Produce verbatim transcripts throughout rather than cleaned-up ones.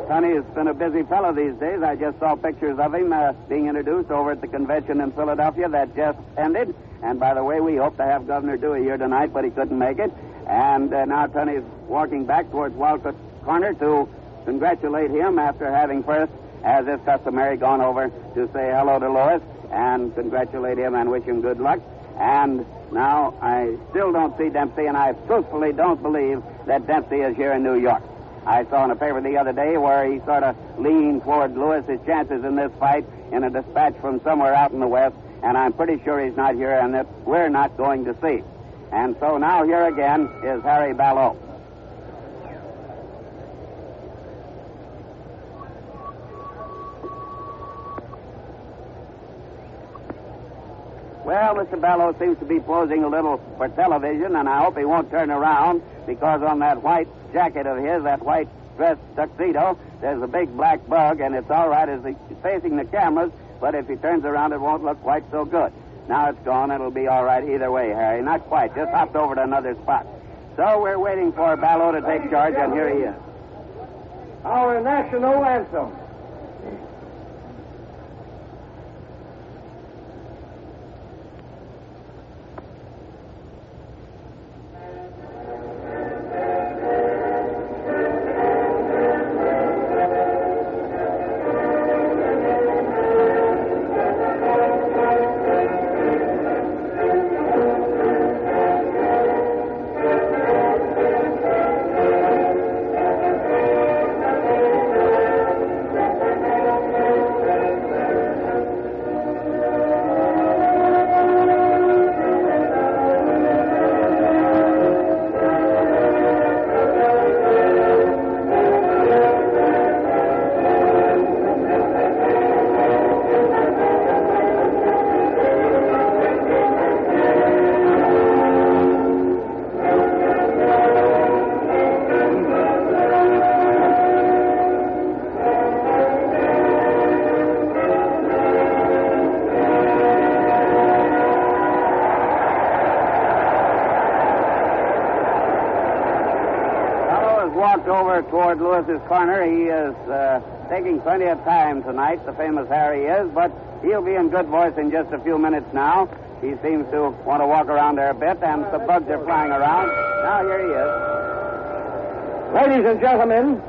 Sonny's been a busy fellow these days. I just saw pictures of him uh, being introduced over at the convention in Philadelphia that just ended. And by the way, we hope to have Governor Dewey here tonight, but he couldn't make it. And uh, now Sonny's walking back towards Walcott Corner to congratulate him after having first, as is customary, gone over to say hello to Lois and congratulate him and wish him good luck. And now I still don't see Dempsey, and I truthfully don't believe that Dempsey is here in New York. I saw in a paper the other day where he sort of leaned toward Lewis's chances in this fight in a dispatch from somewhere out in the West, and I'm pretty sure he's not here and that we're not going to see. And so now here again is Harry Ballot. Well, Mister Ballot seems to be posing a little for television, and I hope he won't turn around, because on that white jacket of his, that white dress tuxedo, there's a big black bug, and it's all right as he's facing the cameras, but if he turns around, it won't look quite so good. Now it's gone. It'll be all right either way, Harry. Not quite. Just hopped over to another spot. So we're waiting for Ballot to take charge, and here he is. Our national anthem. Over toward Lewis's corner. He is uh, taking plenty of time tonight, the famous Harry is, but he'll be in good voice in just a few minutes now. He seems to want to walk around there a bit, and the bugs are flying around. Now here he is. Ladies and gentlemen,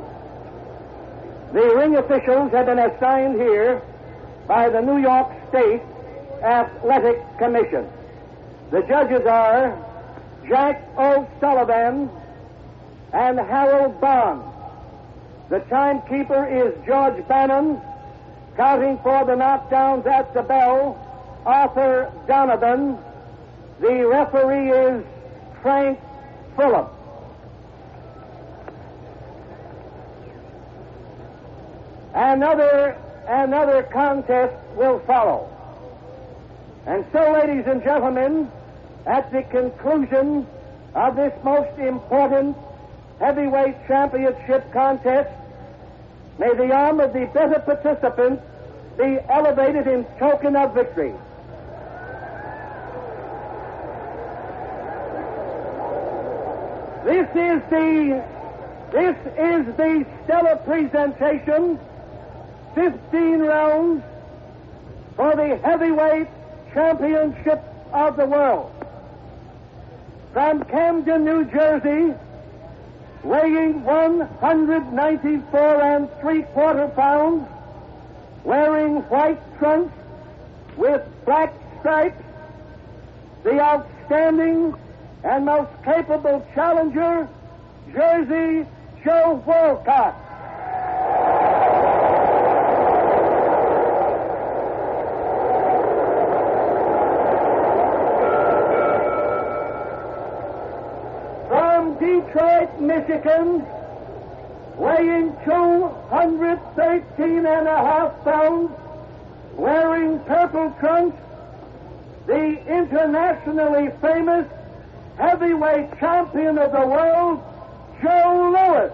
the ring officials have been assigned here by the New York State Athletic Commission. The judges are Jack O'Sullivan and Harold Bond. The timekeeper is George Bannon. Counting for the knockdowns at the bell, Arthur Donovan. The referee is Frank Fulham. Another, another contest will follow. And so, ladies and gentlemen, at the conclusion of this most important heavyweight championship contest, may the arm of the better participant be elevated in token of victory. This is the this is the stellar presentation, fifteen rounds for the heavyweight championship of the world. From Camden, New Jersey, weighing one hundred ninety-four and three quarter pounds, wearing white trunks with black stripes, the outstanding and most capable challenger, Jersey Joe Walcott. From Detroit, Michigan, weighing two hundred thirteen and a half pounds, wearing purple trunks, the internationally famous heavyweight champion of the world, Joe Louis.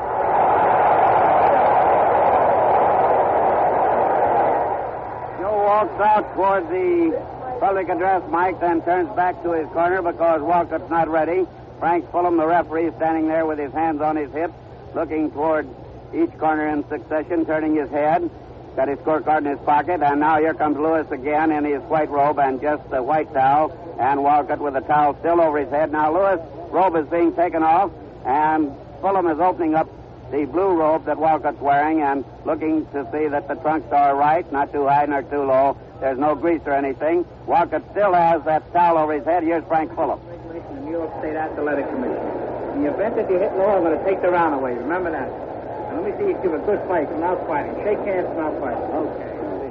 Joe walks out toward the public address mic, then turns back to his corner because Walcott's not ready. Frank Fulham, the referee, is standing there with his hands on his hips, looking toward each corner in succession, turning his head. Got his scorecard in his pocket, and now here comes Lewis again in his white robe and just the white towel, and Walcott with the towel still over his head. Now Lewis' robe is being taken off, and Fulham is opening up the blue robe that Walcott's wearing and looking to see that the trunks are right, not too high nor too low. There's no grease or anything. Walcott still has that towel over his head. Here's Frank Fulham. Regulation in New York State Athletic Commission. In the event that you hit low, I'm going to take the round away. Remember that. Now, let me see you give a good fight. Come out fighting. Shake hands, come out fighting. Okay.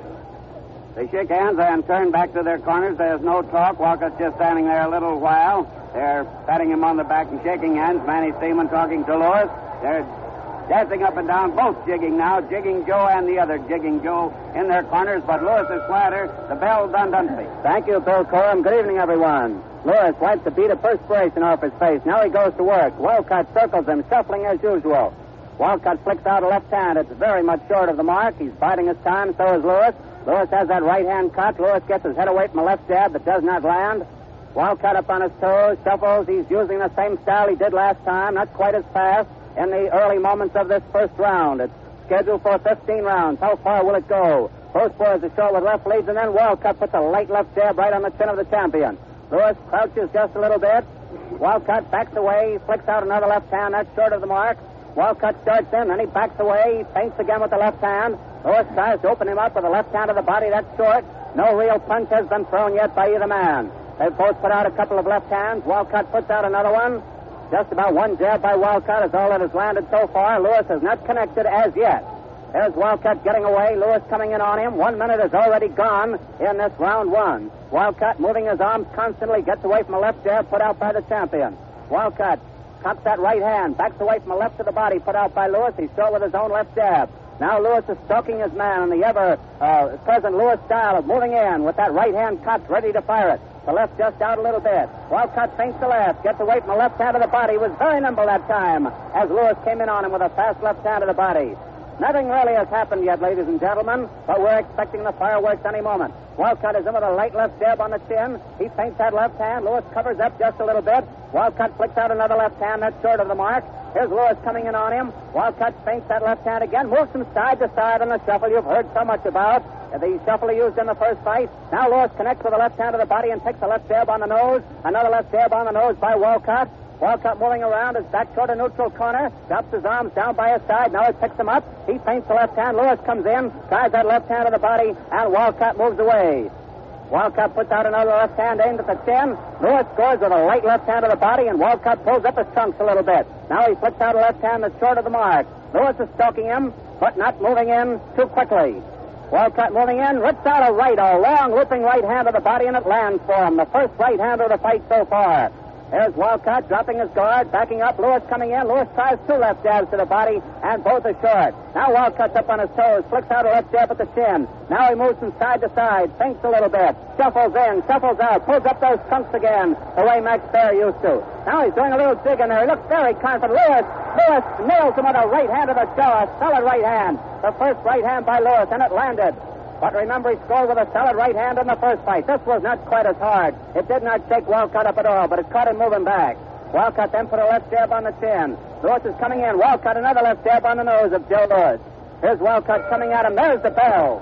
They shake hands and turn back to their corners. There's no talk. Walcott's just standing there a little while. They're patting him on the back and shaking hands. Manny Seaman talking to Lewis. They're dancing up and down, both jigging now, jigging Joe and the other jigging Joe in their corners, but Lewis is quieter. The bell's on Dunphy. Thank you, Bill Coram. Good evening, everyone. Lewis wipes the bead of perspiration off his face. Now he goes to work. Walcott circles him, shuffling as usual. Walcott flicks out a left hand. It's very much short of the mark. He's biding his time, so is Lewis. Lewis has that right hand cut. Lewis gets his head away from a left jab that does not land. Walcott up on his toes, shuffles. He's using the same style he did last time, not quite as fast. In the early moments of this first round. It's scheduled for fifteen rounds. How far will it go? Both boys are short with left leads, and then Walcott puts a light left jab right on the chin of the champion. Lewis crouches just a little bit. Walcott backs away, flicks out another left hand. That's short of the mark. Walcott starts in, then he backs away, feints again with the left hand. Lewis tries to open him up with the left hand to the body. That's short. No real punch has been thrown yet by either man. They've both put out a couple of left hands. Walcott puts out another one. Just about one jab by Walcott is all that has landed so far. Lewis has not connected as yet. There's Walcott getting away. Lewis coming in on him. One minute is already gone in this round one. Walcott moving his arms constantly, gets away from a left jab put out by the champion. Walcott cocks that right hand, backs away from a left to the body put out by Lewis. He's short with his own left jab. Now Lewis is stalking his man in the ever-present uh, Lewis style of moving in with that right hand cocked, ready to fire it. The left just out a little bit. Walcott feints the left, gets away from the left hand of the body. He was very nimble that time as Lewis came in on him with a fast left hand of the body. Nothing really has happened yet, ladies and gentlemen, but we're expecting the fireworks any moment. Walcott is in with a light left jab on the chin. He feints that left hand. Lewis covers up just a little bit. Walcott flicks out another left hand. That's short of the mark. Here's Lewis coming in on him. Walcott feints that left hand again, moves from side to side on the shuffle you've heard so much about. The shuffle he used in the first fight. Now Lewis connects with the left hand of the body and takes a left jab on the nose. Another left jab on the nose by Walcott. Walcott moving around his back toward a neutral corner. Drops his arms down by his side. Now he picks them up. He feints the left hand. Lewis comes in, tries that left hand of the body, and Walcott moves away. Walcott puts out another left hand aimed at the chin. Lewis scores with a light left hand of the body, and Walcott pulls up his trunks a little bit. Now he flicks out a left hand that's short of the mark. Lewis is stalking him, but not moving in too quickly. Walcott moving in, rips out a right, a long looping right hand of the body, and it lands for him. The first right hand of the fight so far. There's Walcott dropping his guard, backing up. Lewis coming in. Lewis tries two left jabs to the body, and both are short. Now Walcott's up on his toes, flicks out a left jab at the chin. Now he moves from side to side, thinks a little bit, shuffles in, shuffles out, pulls up those trunks again, the way Max Baer used to. Now he's doing a little dig in there. He looks very confident. Lewis, Lewis nails him with a right hand of the jaw, a solid right hand. The first right hand by Lewis, and it landed. But remember, he scored with a solid right hand in the first fight. This was not quite as hard. It did not shake Walcott up at all, but it caught him moving back. Walcott then put a left jab on the chin. Lewis is coming in. Walcott another left jab on the nose of Joe Lewis. Here's Walcott coming at him. There's the bell.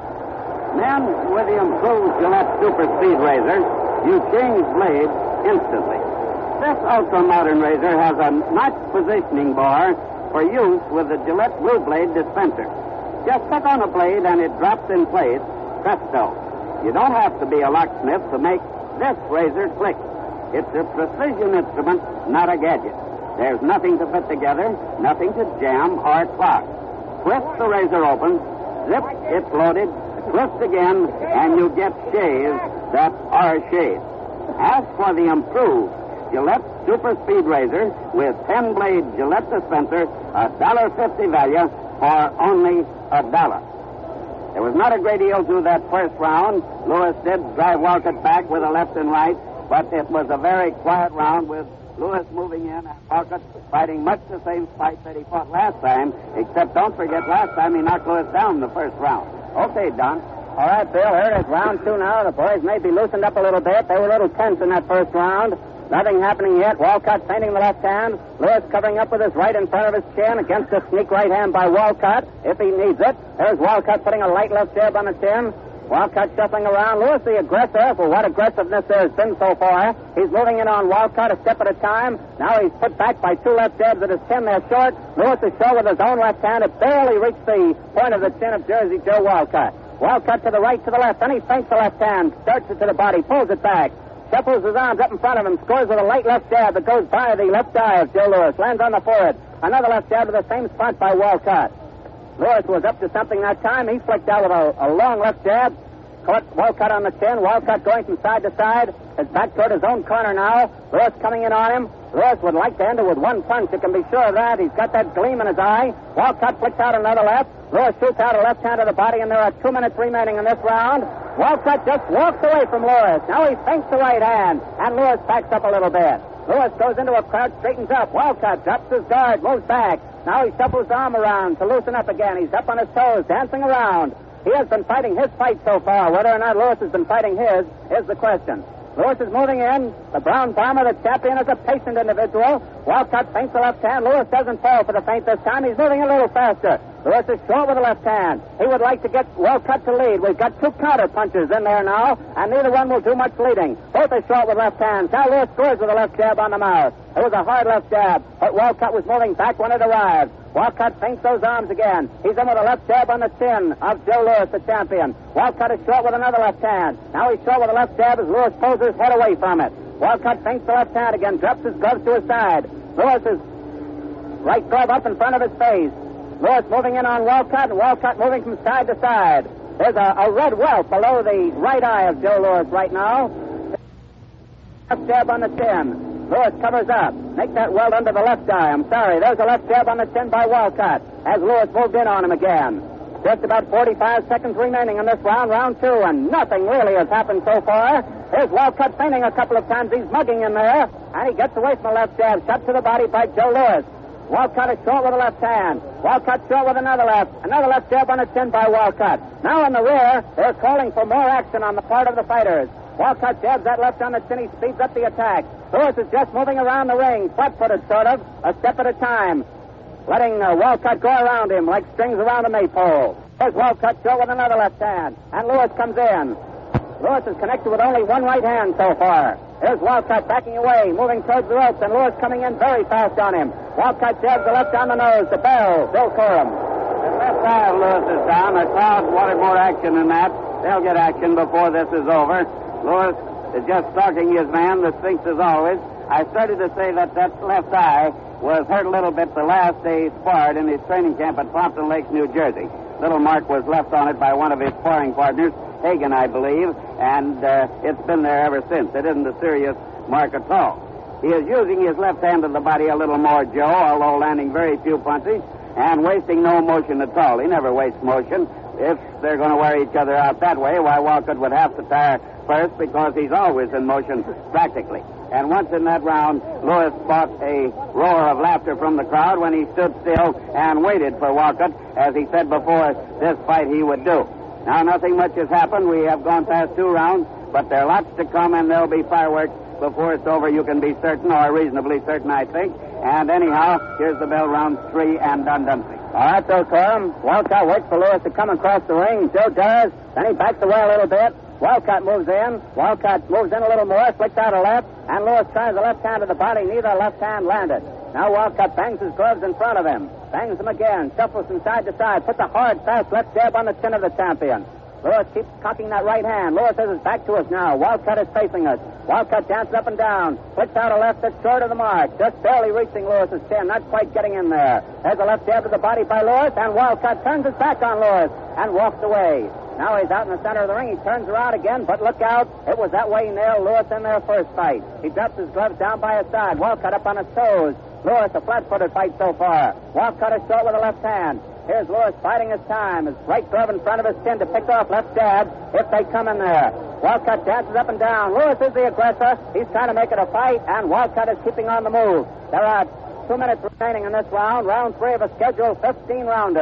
Men with the improved Gillette Super Speed Razor, you change blades instantly. This ultra-modern razor has a notch positioning bar for use with the Gillette Blue Blade dispenser. Just pick on a blade and it drops in place. Presto. You don't have to be a locksmith to make this razor click. It's a precision instrument, not a gadget. There's nothing to fit together, nothing to jam or clog. Twist the razor open, zip, it's loaded, twist again, and you get shaves that are shaves. Ask for the improved Gillette Super Speed Razor with ten-blade Gillette dispenser, a one dollar fifty value for only a dollar. There was not a great deal to that first round. Lewis did drive Walcott back with a left and right, but it was a very quiet round with Lewis moving in and Walcott fighting much the same fight that he fought last time, except don't forget last time he knocked Lewis down in the first round. Okay, Don. All right, Bill, here it is round two now. The boys may be loosened up a little bit. They were a little tense in that first round. Nothing happening yet. Walcott feinting the left hand. Lewis covering up with his right in front of his chin against a sneak right hand by Walcott, if he needs it. There's Walcott putting a light left jab on the chin. Walcott shuffling around. Lewis, the aggressor, for what aggressiveness there has been so far. He's moving in on Walcott a step at a time. Now he's put back by two left jabs at his chin. They're short. Lewis is short with his own left hand. It barely reached the point of the chin of Jersey Joe Walcott. Walcott to the right, to the left. Then he feints the left hand, starts it to the body, pulls it back. Shuffles his arms up in front of him, scores with a light left jab that goes by the left eye of Joe Louis. Lands on the forehead. Another left jab to the same spot by Walcott. Louis was up to something that time. He flicked out with a, a long left jab. Caught Walcott on the chin. Walcott going from side to side. His back toward his own corner now. Louis coming in on him. Louis would like to end it with one punch. You can be sure of that. He's got that gleam in his eye. Walcott flicks out another left. Louis shoots out a left hand to the body, and there are two minutes remaining in this round. Walcott just walks away from Louis. Now he feints the right hand, and Louis backs up a little bit. Louis goes into a crouch, straightens up. Walcott drops his guard, moves back. Now he shuffles his arm around to loosen up again. He's up on his toes, dancing around. He has been fighting his fight so far. Whether or not Louis has been fighting his is the question. Louis is moving in. The brown bomber, the champion, is a patient individual. Walcott feints the left hand. Louis doesn't fall for the feint this time. He's moving a little faster. Louis is short with the left hand. He would like to get Walcott to lead. We've got two counter punches in there now, and neither one will do much leading. Both are short with left hands. Now Louis scores with a left jab on the mouth. It was a hard left jab, but Walcott was moving back when it arrived. Walcott feints those arms again. He's in with a left jab on the chin of Joe Louis, the champion. Walcott is short with another left hand. Now he's short with a left jab as Louis pulls his head away from it. Walcott feints the left hand again, drops his gloves to his side. Louis's right glove up in front of his face. Louis moving in on Walcott, and Walcott moving from side to side. There's a, a red welt below the right eye of Joe Louis right now. Left jab on the chin. Louis covers up. Make that welt under the left eye. I'm sorry. There's a left jab on the chin by Walcott as Louis moved in on him again. Just about forty-five seconds remaining in this round, round two, and nothing really has happened so far. Here's Walcott feinting a couple of times. He's mugging in there, and he gets away from the left jab. Shot to the body by Joe Louis. Walcott is short with the left hand. Walcott short with another left. Another left jab on the chin by Walcott. Now in the rear, they're calling for more action on the part of the fighters. Walcott jabs that left on the chin. He speeds up the attack. Louis is just moving around the ring, flat-footed sort of, a step at a time, letting uh, Walcott go around him like strings around a maypole. There's Walcott short with another left hand, and Louis comes in. Louis is connected with only one right hand so far. Here's Walcott backing away, moving towards the ropes, and Louis coming in very fast on him. Walcott jabs the left on the nose to Bell, Bill Coram. The left eye of Louis is down. The crowd wanted more action than that. They'll get action before this is over. Louis is just stalking his man, the Sphinx as always. I started to say that that left eye was hurt a little bit the last day he sparred in his training camp at Pompton Lakes, New Jersey. Little mark was left on it by one of his sparring partners, Hagen, I believe, and uh, it's been there ever since. It isn't a serious mark at all. He is using his left hand to the body a little more, Joe, although landing very few punches and wasting no motion at all. He never wastes motion. If they're going to wear each other out that way, why, Walcott would have to tire first because he's always in motion practically. And once in that round, Louis fought a roar of laughter from the crowd when he stood still and waited for Walcott, as he said before this fight he would do. Now, nothing much has happened. We have gone past two rounds, but there are lots to come, and there'll be fireworks before it's over. You can be certain, or reasonably certain, I think. And anyhow, here's the bell, round three, and done, done. All right, Bill Coram. Walcott waits for Louis to come across the ring. Joe does. Then he backs away a little bit. Walcott moves in. Walcott moves in a little more, flicks out a left, and Louis tries the left hand to the body. Neither left hand landed. Now Walcott bangs his gloves in front of him. Bangs them again. Shuffles from side to side. Puts a hard, fast left jab on the chin of the champion. Louis keeps cocking that right hand. Louis has his back to us now. Walcott is facing us. Walcott dances up and down. Flicks out a left that's short of the mark. Just barely reaching Louis's chin. Not quite getting in there. There's a left jab to the body by Louis, and Walcott turns his back on Louis and walks away. Now he's out in the center of the ring. He turns around again, but look out. It was that way he nailed Louis in their first fight. He drops his gloves down by his side. Walcott up on his toes. Louis, a flat-footed fight so far. Walcott is short with the left hand. Here's Louis fighting his time. His right glove in front of his chin to pick off left jab if they come in there. Walcott dances up and down. Louis is the aggressor. He's trying to make it a fight, and Walcott is keeping on the move. There are two minutes remaining in this round, round three of a scheduled fifteen-rounder.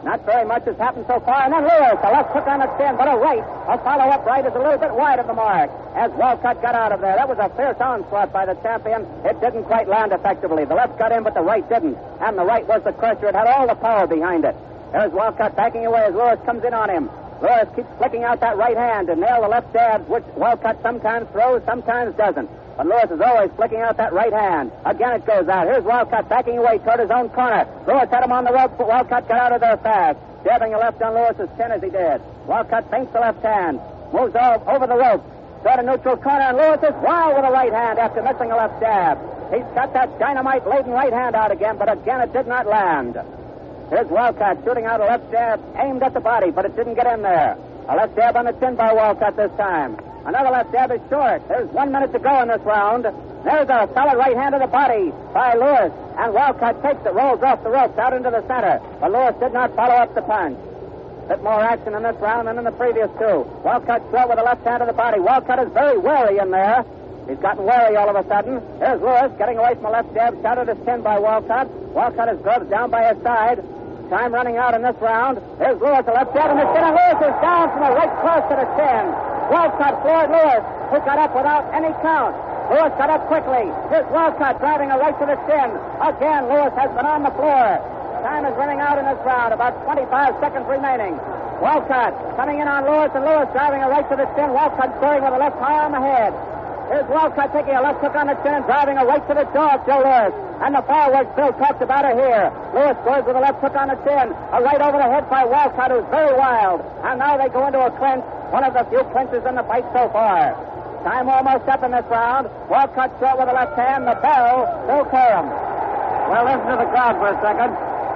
Not very much has happened so far. And then Lewis, a left hook on the chin, but a right. A follow-up right is a little bit wide of the mark as Walcott got out of there. That was a fierce onslaught by the champion. It didn't quite land effectively. The left got in, but the right didn't. And the right was the crusher. It had all the power behind it. There's Walcott backing away as Lewis comes in on him. Lewis keeps flicking out that right hand to nail the left jab, which Walcott sometimes throws, sometimes doesn't. But Lewis is always flicking out that right hand. Again it goes out. Here's Walcott backing away toward his own corner. Lewis had him on the rope, but Walcott got out of there fast, jabbing a left on Lewis's chin as he did. Walcott feints the left hand, moves off over the rope, toward a neutral corner, and Lewis is wild with a right hand after missing a left jab. He's got that dynamite-laden right hand out again, but again it did not land. Here's Walcott shooting out a left jab aimed at the body, but it didn't get in there. A left jab on the chin by Walcott this time. Another left jab is short. There's one minute to go in this round. There's a solid right hand to the body by Lewis. And Walcott takes it, rolls off the ropes out into the center. But Lewis did not follow up the punch. Bit more action in this round than in the previous two. Walcott short with a left hand to the body. Walcott is very wary in there. He's gotten wary all of a sudden. There's Lewis getting away from a left jab shot at his chin by Walcott. Walcott is gloves down by his side. Time running out in this round. There's Lewis, a left jab in the chin, and Lewis is down from a right cross to the chin. Walcott floored Lewis, who got up without any count. Lewis got up quickly. Here's Walcott driving a right to the chin. Again, Lewis has been on the floor. Time is running out in this round. About twenty-five seconds remaining. Walcott coming in on Lewis, and Lewis driving a right to the chin. Walcott scoring with a left high on the head. Here's Walcott taking a left hook on the chin and driving a right to the jaw of Joe Lewis. And the fireworks Phil talked about are here. Lewis scores with a left hook on the chin. A right over the head by Walcott, who's very wild. And now they go into a clinch. One of the few clinches in the fight so far. Time almost up in this round. Walcott short with the left hand. The bell, Phil Karam. Well, listen to the crowd for a second.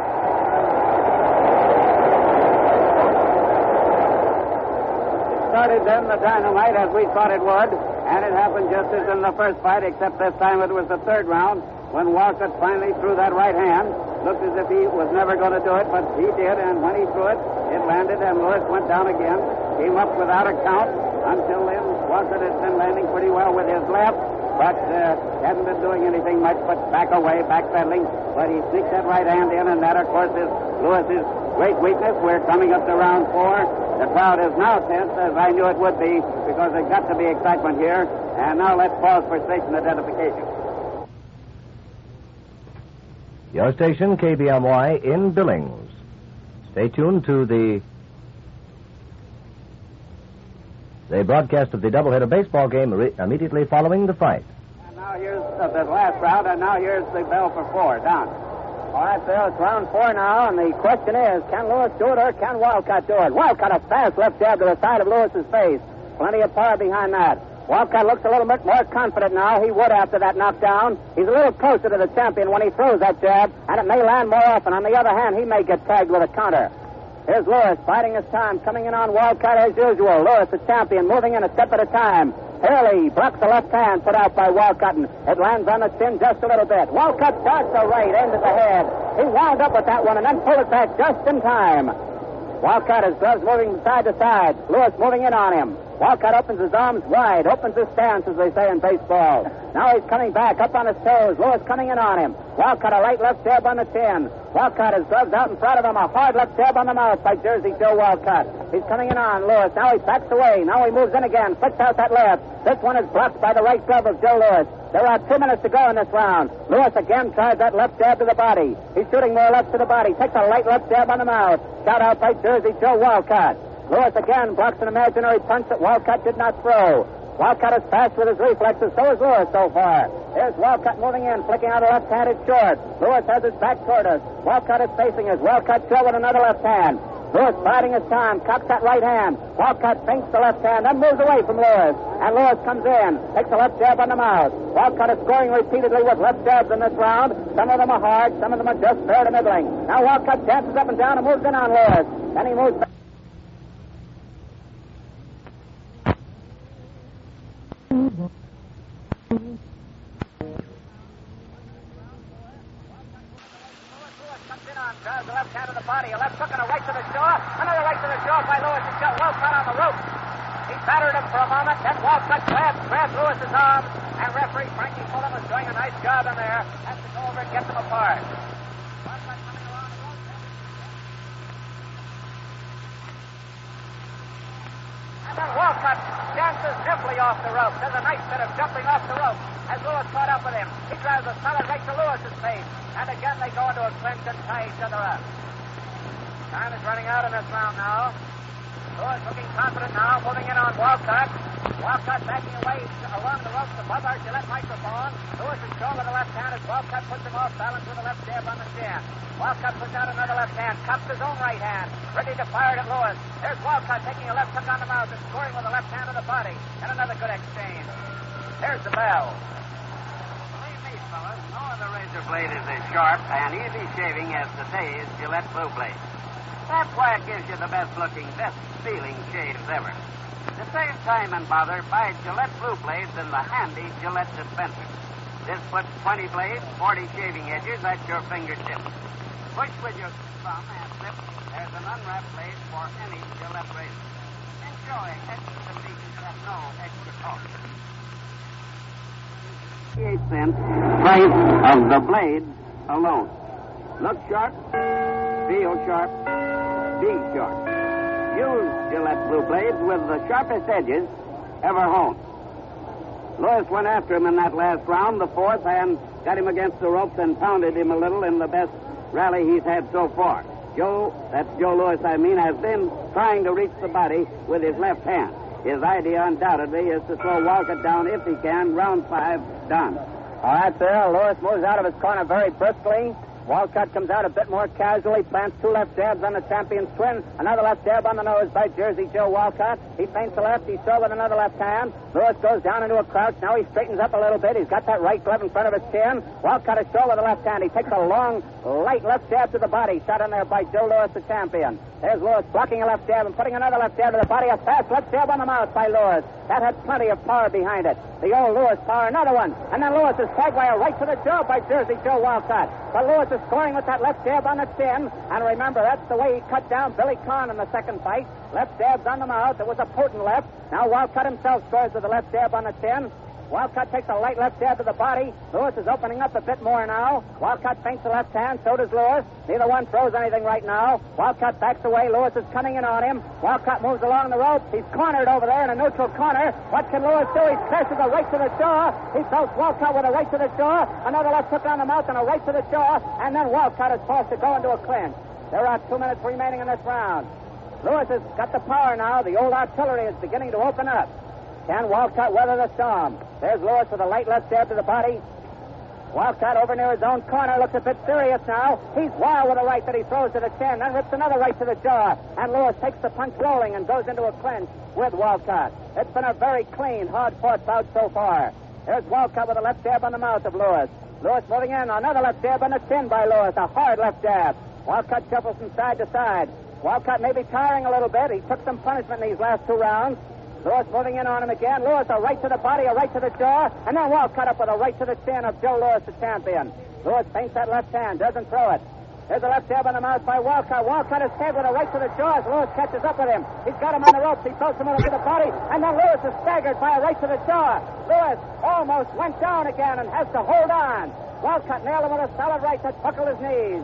Started then the dynamite as we thought it would, and it happened just as in the first fight, except this time it was the third round when Walcott finally threw that right hand. Looked as if he was never going to do it, but he did, and when he threw it, it landed, and Lewis went down again, came up without a count. Until then, Walcott has been landing pretty well with his left, but uh, hadn't been doing anything much but back away, backpedaling. But he sneaked that right hand in, and that, of course, is Lewis's great weakness. We're coming up to round four. The crowd is now tense, as I knew it would be, because there's got to be excitement here. And now let's pause for station identification. Your station, K B M Y, in Billings. Stay tuned to the the broadcast of the doubleheader baseball game re- immediately following the fight. And now here's uh, the last round, and now here's the bell for four. Down. All right, Phil, it's round four now, and the question is, can Lewis do it or can Walcott do it? Walcott, a fast left jab to the side of Lewis's face. Plenty of power behind that. Walcott looks a little bit more confident now. He would after that knockdown. He's a little closer to the champion when he throws that jab, and it may land more often. On the other hand, he may get tagged with a counter. Here's Lewis biding his time, coming in on Walcott as usual. Lewis, the champion, moving in a step at a time. Hurley blocks the left hand put out by Walcott, and it lands on the chin just a little bit. Walcott darts a right, aimed at the head. He wound up with that one and then pulled it back just in time. Walcott, his gloves moving side to side. Lewis moving in on him. Walcott opens his arms wide, opens his stance, as they say in baseball. Now he's coming back, up on his toes. Lewis coming in on him. Walcott, a light left jab on the chin. Walcott, his gloves out in front of him. A hard left jab on the mouth by Jersey Joe Walcott. He's coming in on Lewis. Now he backs away. Now he moves in again, flicks out that left. This one is blocked by the right glove of Joe Lewis. There are two minutes to go in this round. Lewis again tries that left jab to the body. He's shooting more left to the body. Takes a light left jab on the mouth. Shot out by Jersey Joe Walcott. Lewis again blocks an imaginary punch that Walcott did not throw. Walcott is fast with his reflexes, so is Lewis so far. Here's Walcott moving in, flicking out a left-handed short. Lewis has his back toward us. Walcott is facing us. Walcott short with another left hand. Lewis biding his time, cocks that right hand. Walcott feints the left hand, then moves away from Lewis. And Lewis comes in, takes a left jab on the mouth. Walcott is scoring repeatedly with left jabs in this round. Some of them are hard, some of them are just fair to middling. Now Walcott dances up and down and moves in on Lewis. Then he moves back. Drives the left hand of the body, a left hook and a right to the jaw, another right to the jaw by Lewis. He's got Walcott on the rope. He battered him for a moment, then Walcott grabbed, grabbed Lewis's arm, and referee Frankie Fulham was doing a nice job in there. Has to go over and get them apart. Walcott coming along the rope. nearly off the rope. There's a nice bit of jumping off the rope as Lewis caught up with him. He drives a solid right to Lewis's face. And again they go into a clinch and tie each other up. Time is running out in this round now. Lewis looking confident now, moving in on Walcott. Walcott backing away along the ropes above our Gillette microphone. Lewis is shown with the left hand as Walcott puts him off balance with a left jab on the chin. Walcott puts out another left hand, cups his own right hand, ready to fire it at Lewis. There's Walcott taking a left hook on the mouth and scoring with the left hand of the body. And another good exchange. There's the bell. Believe me, fellas, no other razor blade is as sharp and easy shaving as today's Gillette Blue Blade. That's why it gives you the best-looking, best-feeling shaves ever. To save time and bother, buy Gillette Blue Blades in the handy Gillette dispenser. This puts twenty blades, forty shaving edges at your fingertips. Push with your thumb and zip. There's an unwrapped blade for any Gillette razor. Enjoy extra convenience at no extra cost. Eight cents price of the blade alone. Look sharp, feel sharp, be sharp. Use Gillette Blue Blades with the sharpest edges ever honed. Lewis went after him in that last round, the fourth, and got him against the ropes and pounded him a little in the best rally he's had so far. Joe, that's Joe Louis, I mean, has been trying to reach the body with his left hand. His idea, undoubtedly, is to slow Walcott down if he can. Round five, done. All right, sir. Lewis moves out of his corner very briskly. Walcott comes out a bit more casually, plants two left jabs on the champion's twin, another left jab on the nose by Jersey Joe Walcott. He feints the left, he's thrown with another left hand. Lewis goes down into a crouch. Now he straightens up a little bit. He's got that right glove in front of his chin. Walcott is short with the left hand. He takes a long, light left jab to the body, shot in there by Joe Louis, the champion. There's Lewis blocking a left jab and putting another left jab to the body. A fast left jab on the mouth by Lewis. That had plenty of power behind it. The old Lewis power, another one. And then Lewis is tagged by a right to the jaw by Jersey Joe Walcott. But Lewis is scoring with that left jab on the chin. And remember, that's the way he cut down Billy Conn in the second fight. Left jabs on the mouth. It was a potent left. Now Walcott himself scores with the left jab on the chin. Walcott takes a light left jab to the body. Lewis is opening up a bit more now. Walcott feints the left hand, so does Lewis. Neither one throws anything right now. Walcott backs away. Lewis is coming in on him. Walcott moves along the ropes. He's cornered over there in a neutral corner. What can Lewis do? He crashes a right to the jaw. He belts Walcott with a right to the jaw. Another left hook on the mouth and a right to the jaw. And then Walcott is forced to go into a clinch. There are two minutes remaining in this round. Lewis has got the power now. The old artillery is beginning to open up. Can Walcott weather the storm? There's Lewis with a light left jab to the body. Walcott over near his own corner looks a bit serious now. He's wild with a right that he throws to the chin, then rips another right to the jaw. And Lewis takes the punch rolling and goes into a clinch with Walcott. It's been a very clean, hard-fought bout so far. There's Walcott with a left jab on the mouth of Lewis. Lewis moving in, another left jab on the chin by Lewis, a hard left jab. Walcott shuffles from side to side. Walcott may be tiring a little bit. He took some punishment in these last two rounds. Lewis moving in on him again. Lewis a right to the body, a right to the jaw, and then Walcott up with a right to the chin of Joe Louis, the champion. Lewis feints that left hand, doesn't throw it. There's a left jab on the mouth by Walcott. Walcott is tagged with a right to the jaw as Lewis catches up with him. He's got him on the ropes. He throws him over to the body, and then Lewis is staggered by a right to the jaw. Lewis almost went down again and has to hold on. Walcott nailed him with a solid right that buckled his knees.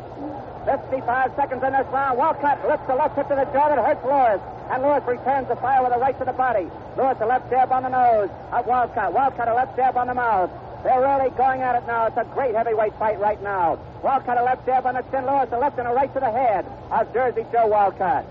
fifty-five seconds in this round. Walcott lifts the left hook to the jaw that hurts Lewis. And Lewis returns the fire with a right to the body. Lewis a left jab on the nose of Walcott. Walcott a left jab on the mouth. They're really going at it now. It's a great heavyweight fight right now. Walcott a left jab on the chin. Lewis a left and a right to the head of Jersey Joe Walcott.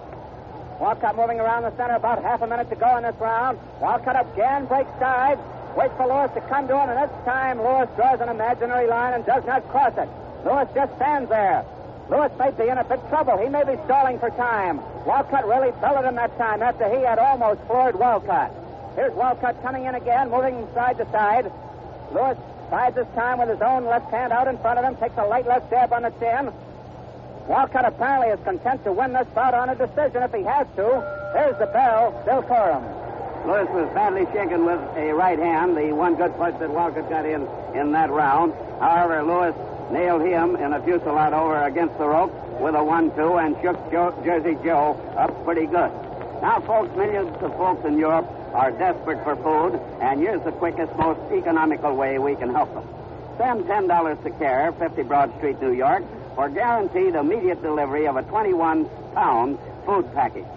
Walcott moving around the center, about half a minute to go in this round. Walcott again breaks side. Waits for Lewis to come to him, and this time Lewis draws an imaginary line and does not cross it. Lewis just stands there. Lewis may be in a bit of trouble. He may be stalling for time. Walcott really belted him that time after he had almost floored Walcott. Here's Walcott coming in again, moving from side to side. Lewis bides his time with his own left hand out in front of him, takes a light left jab on the chin. Walcott apparently is content to win this bout on a decision if he has to. There's the bell, still for him. Lewis was badly shaken with a right hand, the one good punch that Walcott got in in that round. However, Lewis nailed him in a fusillade over against the rope with a one two and shook Joe, Jersey Joe up pretty good. Now, folks, millions of folks in Europe are desperate for food, and here's the quickest, most economical way we can help them. Send ten dollars to CARE, fifty Broad Street, New York, for guaranteed immediate delivery of a twenty-one pound food package.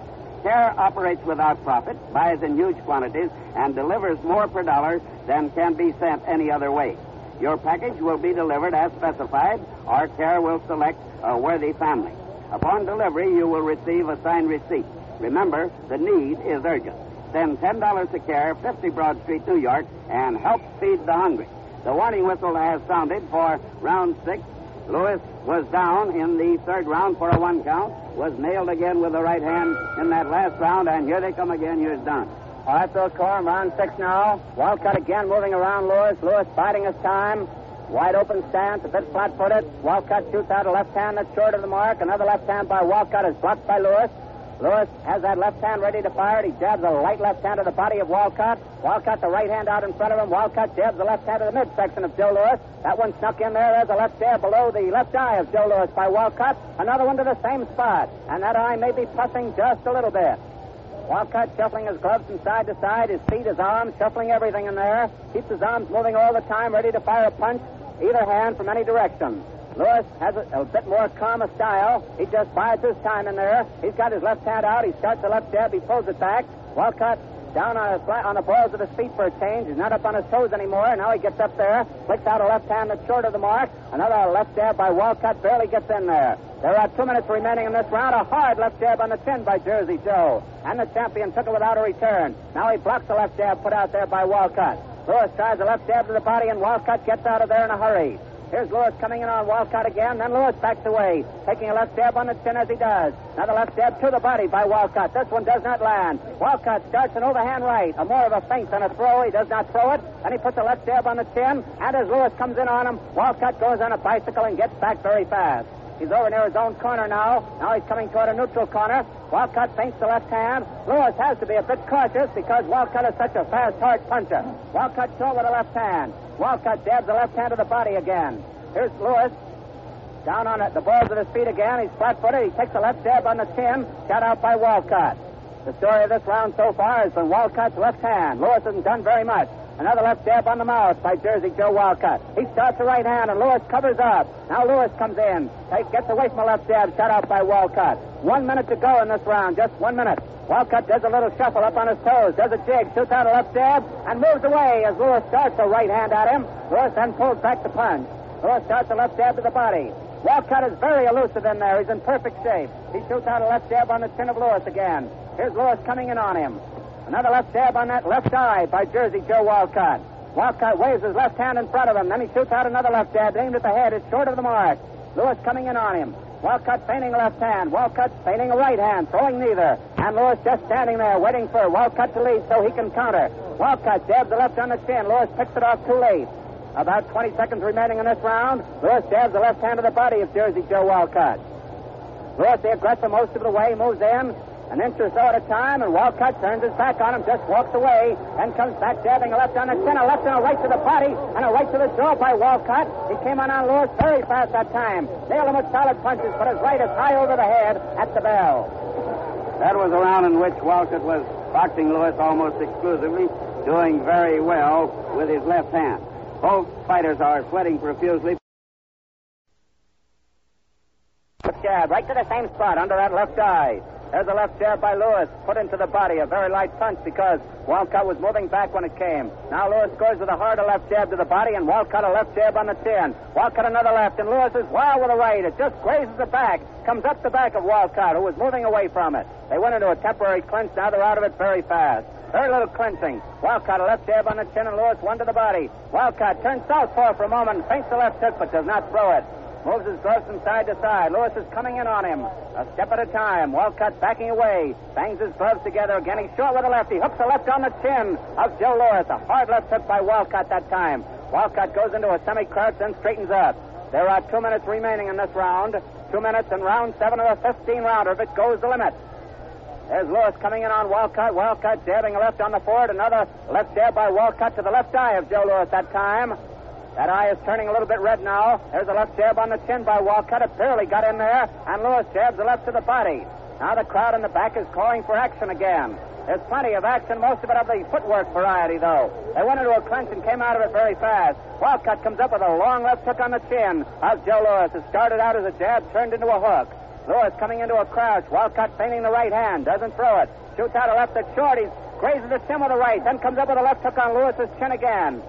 Care operates without profit, buys in huge quantities, and delivers more per dollar than can be sent any other way. Your package will be delivered as specified, or Care will select a worthy family. Upon delivery, you will receive a signed receipt. Remember, the need is urgent. Send ten dollars to Care, fifty Broad Street, New York, and help feed the hungry. The warning whistle has sounded for round six. Lewis was down in the third round for a one count, was nailed again with the right hand in that last round, and here they come again. Here's Dunn. All right, Bill Corum, round six now. Walcott again moving around Lewis. Lewis biding his time. Wide open stance, a bit flat-footed. Walcott shoots out a left hand that's short of the mark. Another left hand by Walcott is blocked by Lewis. Lewis has that left hand ready to fire. He jabs a light left hand to the body of Walcott. Walcott, the right hand out in front of him. Walcott jabs the left hand to the midsection of Joe Lewis. That one snuck in there. There's a left jab below the left eye of Joe Lewis by Walcott. Another one to the same spot. And that eye may be pussing just a little bit. Walcott shuffling his gloves from side to side, his feet, his arms, shuffling everything in there. Keeps his arms moving all the time, ready to fire a punch, either hand from any direction. Lewis has a, a bit more calm a style. He just bides his time in there. He's got his left hand out. He starts the left jab. He pulls it back. Walcott down on, his, on the balls of his feet for a change. He's not up on his toes anymore. Now he gets up there, flicks out a left hand that's short of the mark. Another left jab by Walcott barely gets in there. There are two minutes remaining in this round. A hard left jab on the chin by Jersey Joe. And the champion took it without a return. Now he blocks the left jab put out there by Walcott. Lewis tries a left jab to the body, and Walcott gets out of there in a hurry. Here's Lewis coming in on Walcott again. Then Lewis backs away, taking a left jab on the chin as he does. Another left jab to the body by Walcott. This one does not land. Walcott starts an overhand right, a more of a feint than a throw. He does not throw it. Then he puts a left jab on the chin, and as Lewis comes in on him, Walcott goes on a bicycle and gets back very fast. He's over near his own corner now. Now he's coming toward a neutral corner. Walcott feints the left hand. Lewis has to be a bit cautious because Walcott is such a fast, hard puncher. Walcott short with the left hand. Walcott jabs the left hand to the body again. Here's Lewis. Down on it, the balls of his feet again. He's flat-footed. He takes a left jab on the chin. Shot out by Walcott. The story of this round so far has been Walcott's left hand. Lewis hasn't done very much. Another left jab on the mouth by Jersey Joe Walcott. He starts the right hand, and Lewis covers up. Now Lewis comes in. Takes, gets away from a left jab. Shot out by Walcott. One minute to go in this round. Just one minute. Walcott does a little shuffle up on his toes, does a jig, shoots out a left jab, and moves away as Lewis starts a right hand at him. Lewis then pulls back the punch. Lewis starts a left jab to the body. Walcott is very elusive in there. He's in perfect shape. He shoots out a left jab on the chin of Lewis again. Here's Lewis coming in on him. Another left jab on that left eye by Jersey Joe Walcott. Walcott waves his left hand in front of him. Then he shoots out another left jab aimed at the head. It's short of the mark. Lewis coming in on him. Walcott feigning a left hand. Walcott feigning a right hand, throwing neither. And Lewis just standing there waiting for Walcott to lead so he can counter. Walcott jabs the left on the chin. Lewis picks it off too late. About twenty seconds remaining in this round. Lewis jabs the left hand to the body of Jersey Joe Walcott. Lewis, the aggressor most of the way, moves in an inch or so at a time, and Walcott turns his back on him, just walks away, then comes back jabbing a left on the chin, a left and a right to the body, and a right to the jaw by Walcott. He came on on Lewis very fast that time. Nailed him with solid punches, but his right is high over the head at the bell. That was a round in which Walcott was boxing Lewis almost exclusively, doing very well with his left hand. Both fighters are sweating profusely. Jab right to the same spot under that left eye. There's a left jab by Lewis, put into the body, a very light punch because Walcott was moving back when it came. Now Lewis scores with a harder left jab to the body, and Walcott a left jab on the chin. Walcott another left, and Lewis is wild with a right. It just grazes the back, comes up the back of Walcott, who was moving away from it. They went into a temporary clinch. Now they're out of it very fast. Very little clinching. Walcott a left jab on the chin, and Lewis one to the body. Walcott turns southpaw for a moment, feints the left hook, but does not throw it. Moves his gloves from side to side. Lewis is coming in on him. A step at a time. Walcott backing away. Bangs his gloves together again. He's short with a left. He hooks a left on the chin of Joe Lewis. A hard left hook by Walcott that time. Walcott goes into a semi-crouch, then straightens up. There are two minutes remaining in this round. Two minutes and round seven of a fifteen-rounder. If it goes the limit. There's Lewis coming in on Walcott. Walcott jabbing a left on the forward. Another left jab by Walcott to the left eye of Joe Lewis that time. That eye is turning a little bit red now. There's a left jab on the chin by Walcott. It barely got in there. And Lewis jabs the left to the body. Now the crowd in the back is calling for action again. There's plenty of action, most of it of the footwork variety, though. They went into a clinch and came out of it very fast. Walcott comes up with a long left hook on the chin of Joe Lewis. It started out as a jab, turned into a hook. Lewis coming into a crouch. Walcott feinting the right hand. Doesn't throw it. Shoots out a left at short. He grazes the chin with the right. Then comes up with a left hook on Lewis's chin again.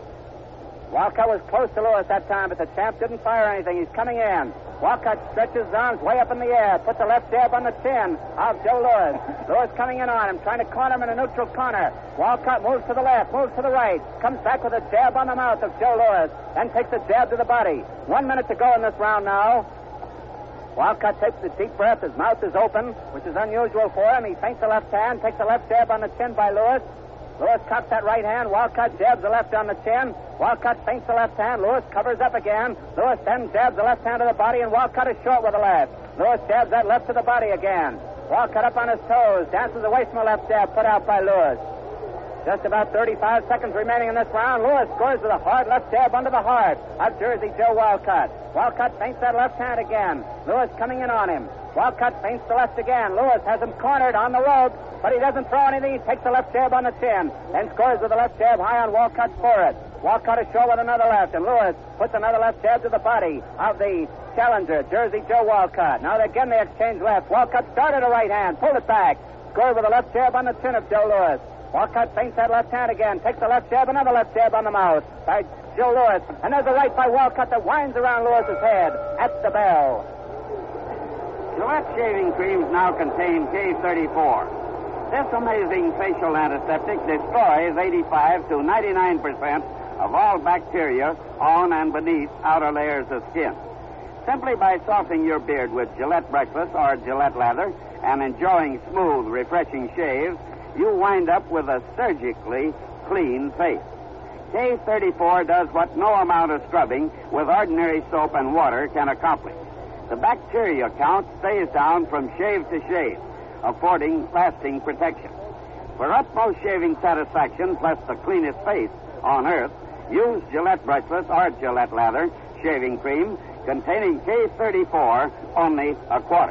Walcott was close to Lewis that time, but the champ didn't fire anything. He's coming in. Walcott stretches his arms way up in the air, puts a left jab on the chin of Joe Louis. Louis coming in on him, trying to corner him in a neutral corner. Walcott moves to the left, moves to the right, comes back with a jab on the mouth of Joe Louis, then takes a jab to the body. One minute to go in this round now. Walcott takes a deep breath. His mouth is open, which is unusual for him. He feints the left hand, takes a left jab on the chin by Louis. Louis cocks that right hand. Walcott jabs the left on the chin. Walcott feints the left hand. Louis covers up again. Louis then jabs the left hand to the body, and Walcott is short with the left. Louis jabs that left to the body again. Walcott up on his toes, dances away from the left jab put out by Louis. Just about thirty-five seconds remaining in this round. Louis scores with a hard left jab under the heart of Jersey Joe Walcott. Walcott feints that left hand again. Louis coming in on him. Walcott feints the left again. Louis has him cornered on the rope, but he doesn't throw anything. He takes the left jab on the chin, then scores with the left jab high on Walcott's forehead. Walcott is short with another left, and Louis puts another left jab to the body of the challenger, Jersey Joe Walcott. Now again they exchange left. Walcott started a right hand, pulled it back, scored with a left jab on the chin of Joe Louis. Walcott feints that left hand again, takes the left jab, another left jab on the mouth by Joe Louis, and there's a right by Walcott that winds around Lewis's head at the bell. Gillette shaving creams now contain K thirty-four. This amazing facial antiseptic destroys eighty-five to ninety-nine percent of all bacteria on and beneath outer layers of skin. Simply by softening your beard with Gillette brushless or Gillette lather and enjoying smooth, refreshing shaves, you wind up with a surgically clean face. K thirty-four does what no amount of scrubbing with ordinary soap and water can accomplish. The bacteria count stays down from shave to shave, affording lasting protection. For utmost shaving satisfaction plus the cleanest face on earth, use Gillette brushless or Gillette lather shaving cream containing K thirty-four, only a quarter.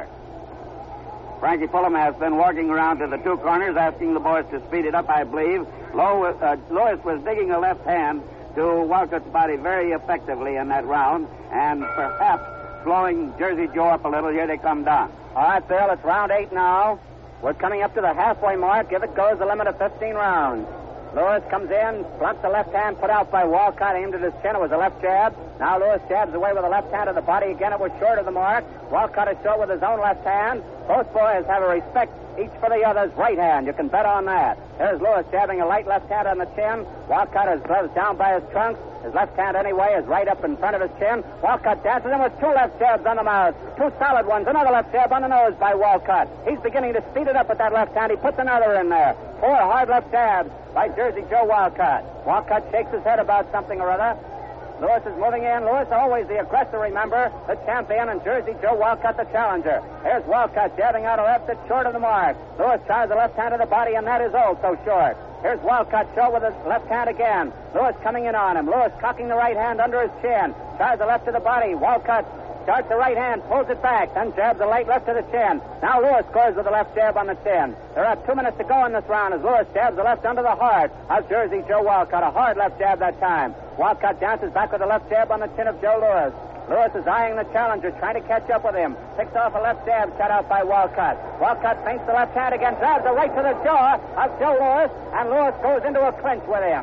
Frankie Fulham has been walking around to the two corners asking the boys to speed it up, I believe. Louis, uh, Louis was digging a left hand to Walcott's body very effectively in that round, and perhaps slowing Jersey Joe up a little. Here they come down. All right, Bill, it's round eight now. We're coming up to the halfway mark. If it goes, the limit of fifteen rounds. Louis comes in, blunts the left hand put out by Walcott, aimed at his chin. It was a left jab. Now Louis jabs away with the left hand to the body. Again, it was short of the mark. Walcott is short with his own left hand. Both boys have a respect each for the other's right hand. You can bet on that. There's Louis jabbing a light left hand on the chin. Walcott has gloves down by his trunks. His left hand, anyway, is right up in front of his chin. Walcott dances in with two left jabs on the mouth. Two solid ones. Another left jab on the nose by Walcott. He's beginning to speed it up with that left hand. He puts another in there. Four hard left jabs by Jersey Joe Walcott. Walcott shakes his head about something or other. Louis is moving in. Louis, always the aggressor, remember, the champion, and Jersey Joe Walcott, the challenger. Here's Walcott jabbing out a left that's short of the mark. Louis tries the left hand to the body, and that is also short. Here's Walcott short with his left hand again. Louis coming in on him. Louis cocking the right hand under his chin. Tries the left to the body. Walcott starts the right hand, pulls it back, then jabs the light left to the chin. Now Louis scores with the left jab on the chin. There are two minutes to go in this round as Louis jabs the left under the heart of Jersey Joe Walcott. A hard left jab that time. Walcott dances back with the left jab on the chin of Joe Louis. Louis is eyeing the challenger, trying to catch up with him. Picks off a left jab shot out by Walcott. Walcott feints the left hand again, drives it right to the jaw of Joe Louis, and Louis goes into a clinch with him.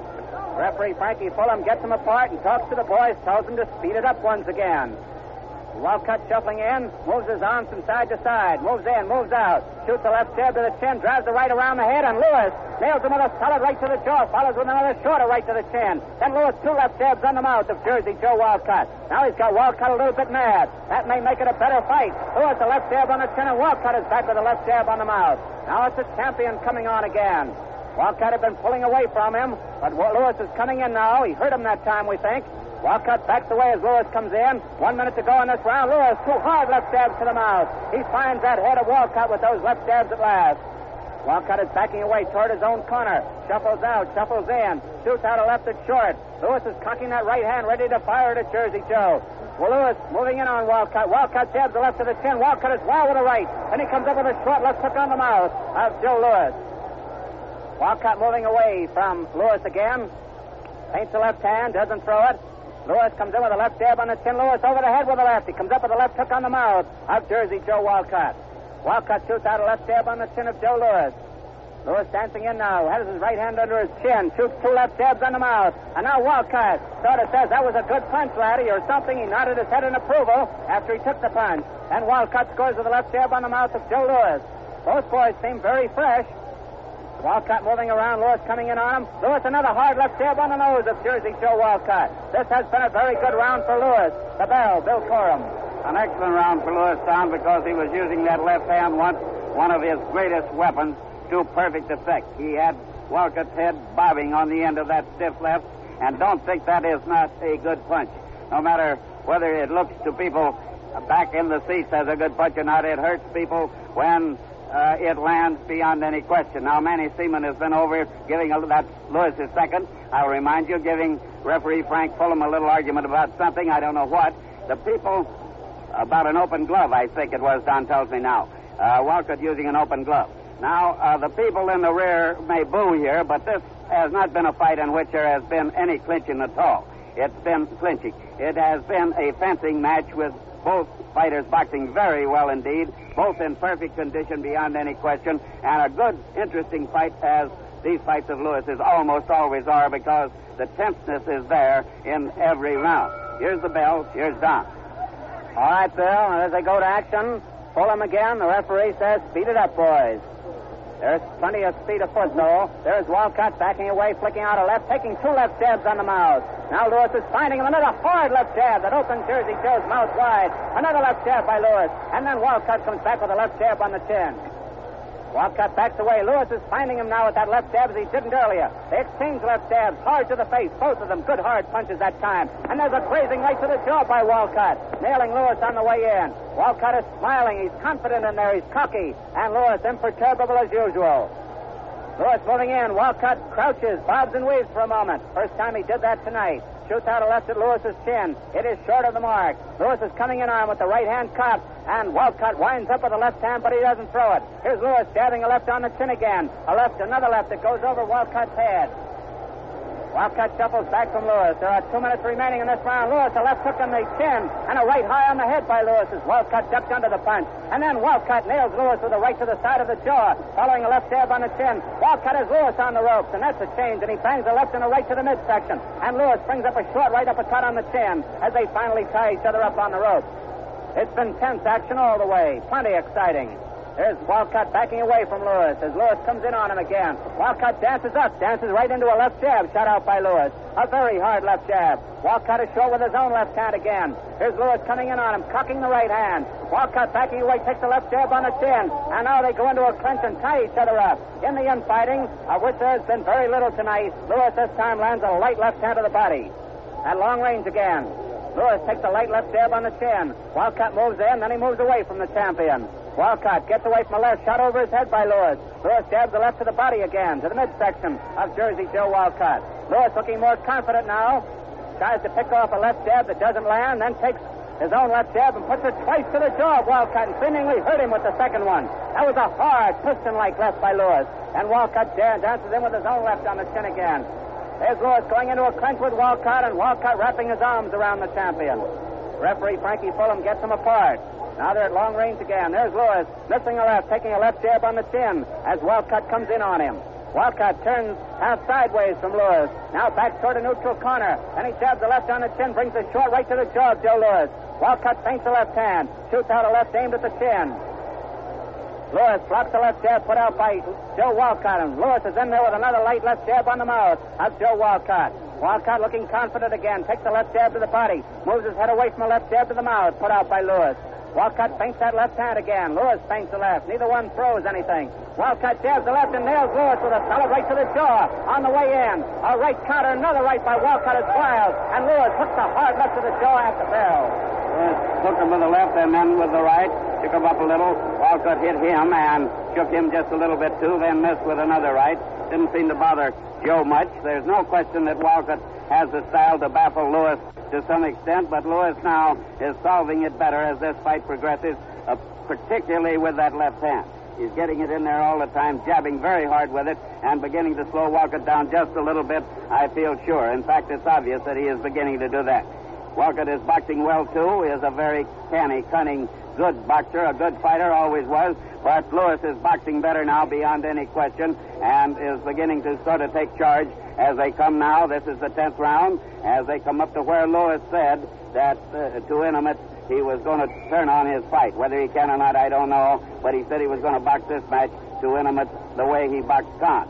Referee Frankie Fulham gets them apart and talks to the boys, tells them to speed it up once again. Walcott shuffling in, moves his arms from side to side, moves in, moves out, shoots a left jab to the chin, drives the right around the head, and Louis nails him with a solid right to the jaw, follows with another shorter right to the chin. Then Louis two left jabs on the mouth of Jersey Joe Walcott. Now he's got Walcott a little bit mad. That may make it a better fight. Louis a left jab on the chin, and Walcott is back with a left jab on the mouth. Now it's the champion coming on again. Walcott had been pulling away from him, but Louis is coming in now. He hurt him that time, we think. Walcott backs away as Louis comes in. One minute to go in this round. Louis, two hard left jabs to the mouth. He finds that head of Walcott with those left jabs at last. Walcott is backing away toward his own corner. Shuffles out, shuffles in, shoots out a left at short. Louis is cocking that right hand, ready to fire it at Jersey Joe. Well, Louis moving in on Walcott. Walcott jabs the left to the chin. Walcott is wild with the right. Then he comes up with a short left hook on the mouth of Joe Louis. Walcott moving away from Louis again. Paints the left hand, doesn't throw it. Lewis comes in with a left jab on the chin. Lewis over the head with a left. He comes up with a left hook on the mouth of Jersey Joe Walcott. Walcott shoots out a left jab on the chin of Joe Lewis. Lewis dancing in now, has his right hand under his chin, shoots two left jabs on the mouth. And now Walcott sort of says, that was a good punch, laddie, or something. He nodded his head in approval after he took the punch. And Walcott scores with a left jab on the mouth of Joe Lewis. Both boys seem very fresh. Walcott moving around, Lewis coming in on him. Lewis another hard left jab on the nose of Jersey Joe Walcott. This has been a very good round for Lewis. The bell, Bill Corum. An excellent round for Lewis, Tom, because he was using that left hand once, one of his greatest weapons, to perfect effect. He had Walcott's head bobbing on the end of that stiff left, and don't think that is not a good punch. No matter whether it looks to people back in the seats as a good punch or not, it hurts people when uh, it lands beyond any question. Now, Manny Seaman has been over giving a, that Lewis his second. I'll remind you, giving referee Frank Fulham a little argument about something, I don't know what. The people, about an open glove, I think it was, Don tells me now. Uh, Walcott using an open glove. Now, uh, the people in the rear may boo here, but this has not been a fight in which there has been any clinching at all. It's been clinching. It has been a fencing match with both fighters boxing very well indeed, both in perfect condition beyond any question, and a good, interesting fight, as these fights of Lewis's almost always are, because the tenseness is there in every round. Here's the bell. Here's Don. All right, Bill, and as they go to action, Fulham again. The referee says, speed it up, boys. There's plenty of speed afoot, though. There's Walcott backing away, flicking out a left, taking two left jabs on the mouth. Now Lewis is finding him another hard left jab that opens Jersey Joe's mouth wide. Another left jab by Lewis. And then Walcott comes back with a left jab on the chin. Walcott backs away. Lewis is finding him now with that left jab as he didn't earlier. They exchange left jabs, hard to the face. Both of them good hard punches that time. And there's a grazing right to the jaw by Walcott, nailing Lewis on the way in. Walcott is smiling. He's confident in there. He's cocky. And Lewis imperturbable as usual. Lewis moving in. Walcott crouches, bobs and weaves for a moment. First time he did that tonight. Shoots out a left at Lewis's chin. It is short of the mark. Lewis is coming in on him with the right hand cocked, and Walcott winds up with the left hand, but he doesn't throw it. Here's Lewis jabbing a left on the chin again. A left, another left that goes over Walcott's head. Walcott shuffles back from Lewis. There are two minutes remaining in this round. Lewis, a left hook on the chin and a right high on the head by Lewis as Walcott ducks under the punch. And then Walcott nails Lewis with a right to the side of the jaw, following a left jab on the chin. Walcott has Lewis on the ropes, and that's a change, and he bangs a left and a right to the midsection. And Lewis brings up a short right uppercut on the chin as they finally tie each other up on the ropes. It's been tense action all the way. Plenty exciting. There's Walcott backing away from Lewis as Lewis comes in on him again. Walcott dances up, dances right into a left jab shot out by Lewis. A very hard left jab. Walcott is short with his own left hand again. Here's Lewis coming in on him, cocking the right hand. Walcott backing away, takes the left jab on the chin. And now they go into a clinch and tie each other up. In the infighting, of which there has been very little tonight, Lewis this time lands a light left hand to the body. At long range again. Lewis takes a light left jab on the chin. Walcott moves in, then he moves away from the champion. Walcott gets away from a left shot over his head by Lewis. Lewis jabs the left to the body again, to the midsection of Jersey Joe Walcott. Lewis looking more confident now. Tries to pick off a left jab that doesn't land, then takes his own left jab and puts it twice to the jaw of Walcott and seemingly hurt him with the second one. That was a hard, piston-like left by Lewis. And Walcott dances in with his own left on the chin again. There's Lewis going into a clinch with Walcott, and Walcott wrapping his arms around the champion. Referee Frankie Fulham gets them apart. Now they're at long range again. There's Lewis, missing a left, taking a left jab on the chin as Walcott comes in on him. Walcott turns half sideways from Lewis. Now back toward a neutral corner. Then he jabs the left on the chin, brings the short right to the jaw of Joe Lewis. Walcott feints the left hand, shoots out a left aimed at the chin. Lewis drops the left jab put out by Joe Walcott, and Lewis is in there with another light left jab on the mouth of Joe Walcott. Walcott looking confident again, takes the left jab to the body, moves his head away from the left jab to the mouth, put out by Lewis. Walcott feints that left hand again. Lewis feints the left. Neither one throws anything. Walcott jabs the left and nails Lewis with a solid right to the jaw on the way in. A right counter, another right by Walcott is wild, and Lewis hooks a hard left to the jaw at the bell. Yes, took him with the left and then with the right. Took him up a little. Walcott hit him and shook him just a little bit too, then missed with another right. Didn't seem to bother Joe much. There's no question that Walcott has the style to baffle Lewis to some extent, but Lewis now is solving it better as this fight progresses, uh, particularly with that left hand. He's getting it in there all the time, jabbing very hard with it, and beginning to slow Wolcott down just a little bit, I feel sure. In fact, it's obvious that he is beginning to do that. Wolcott is boxing well, too. He is a very canny, cunning, good boxer, a good fighter, always was. But Lewis is boxing better now beyond any question and is beginning to sort of take charge as they come now. This is the tenth round. As they come up to where Lewis said that uh, to Intimate he was going to turn on his fight. Whether he can or not, I don't know. But he said he was going to box this match to Intimate the way he boxed Kahn.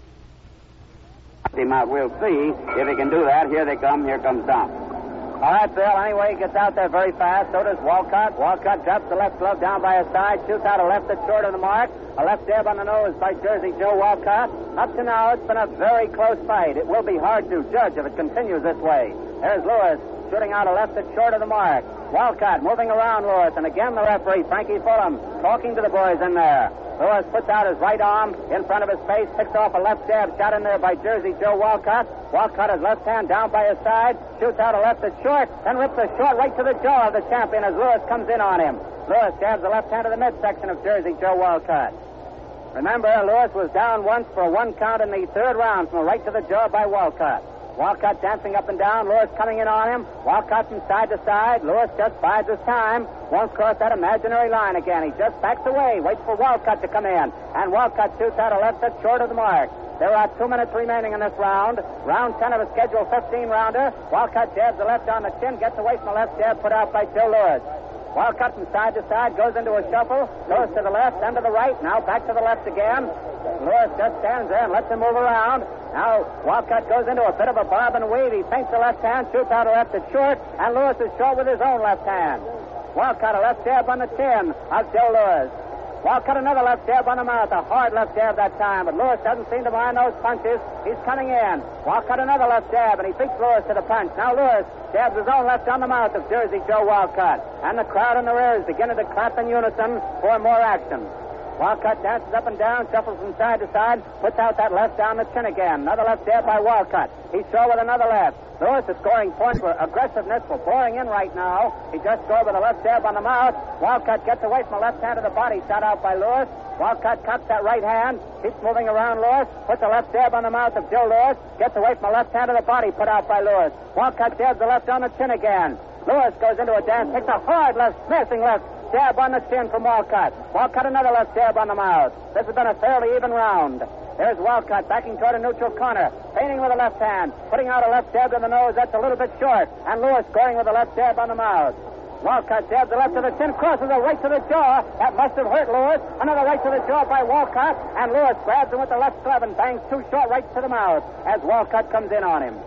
Him out. We'll see if he can do that. Here they come. Here comes Don. All right, Bill. Anyway, he gets out there very fast. So does Wolcott. Wolcott drops the left glove down by his side, shoots out a left that's short of the mark. A left jab on the nose by Jersey Joe Wolcott. Up to now, it's been a very close fight. It will be hard to judge if it continues this way. There's Lewis shooting out a left that's short of the mark. Wolcott moving around Lewis, and again the referee, Frankie Fulham, talking to the boys in there. Lewis puts out his right arm in front of his face, picks off a left jab shot in there by Jersey Joe Wolcott. Wolcott, his left hand down by his side, shoots out a left that's short, and rips a short right to the jaw of the champion as Lewis comes in on him. Lewis jabs the left hand to the midsection of Jersey Joe Wolcott. Remember, Lewis was down once for a one count in the third round from a right to the jaw by Wolcott. Wolcott dancing up and down, Lewis coming in on him. Wolcott from side to side. Lewis just bides his time. Won't cross that imaginary line again. He just backs away, waits for Wolcott to come in. And Wolcott shoots out a left that's short of the mark. There are two minutes remaining in this round. Round ten of a scheduled fifteen-rounder. Wolcott jabs the left on the chin, gets away from the left jab put out by Joe Lewis. Wolcott from side to side goes into a shuffle, goes to the left, then to the right, now back to the left again. Lewis just stands there and lets him move around. Now Wolcott goes into a bit of a bob and weave. He feints the left hand, shoots out a left that's short, and Lewis is short with his own left hand. Wolcott a left jab on the chin of Joe Lewis. Wolcott another left jab on the mouth, a hard left jab that time, but Lewis doesn't seem to mind those punches. He's coming in. Wolcott another left jab, and he beats Lewis to the punch. Now Lewis jabs his own left on the mouth of Jersey Joe Wolcott, and the crowd in the rear is beginning to clap in unison for more action. Wolcott dances up and down, shuffles from side to side, puts out that left down the chin again. Another left jab by Wolcott. He's sure with another left. Lewis is scoring points for aggressiveness, for pouring in right now. He just scored with a left jab on the mouth. Wolcott gets away from the left hand of the body shot out by Lewis. Wolcott cocks that right hand, keeps moving around Lewis, puts a left jab on the mouth of Joe Lewis, gets away from the left hand of the body put out by Lewis. Wolcott jabs the left on the chin again. Lewis goes into a dance, takes a hard left, smashing left jab on the chin from Wolcott. Wolcott another left jab on the mouth. This has been a fairly even round. There's Wolcott backing toward a neutral corner, feinting with the left hand, putting out a left jab to the nose. That's a little bit short. And Lewis scoring with a left jab on the mouth. Wolcott jabs the left to the chin, crosses a right to the jaw. That must have hurt Lewis. Another right to the jaw by Wolcott. And Lewis grabs him with the left glove and bangs two short rights to the mouth as Wolcott comes in on him.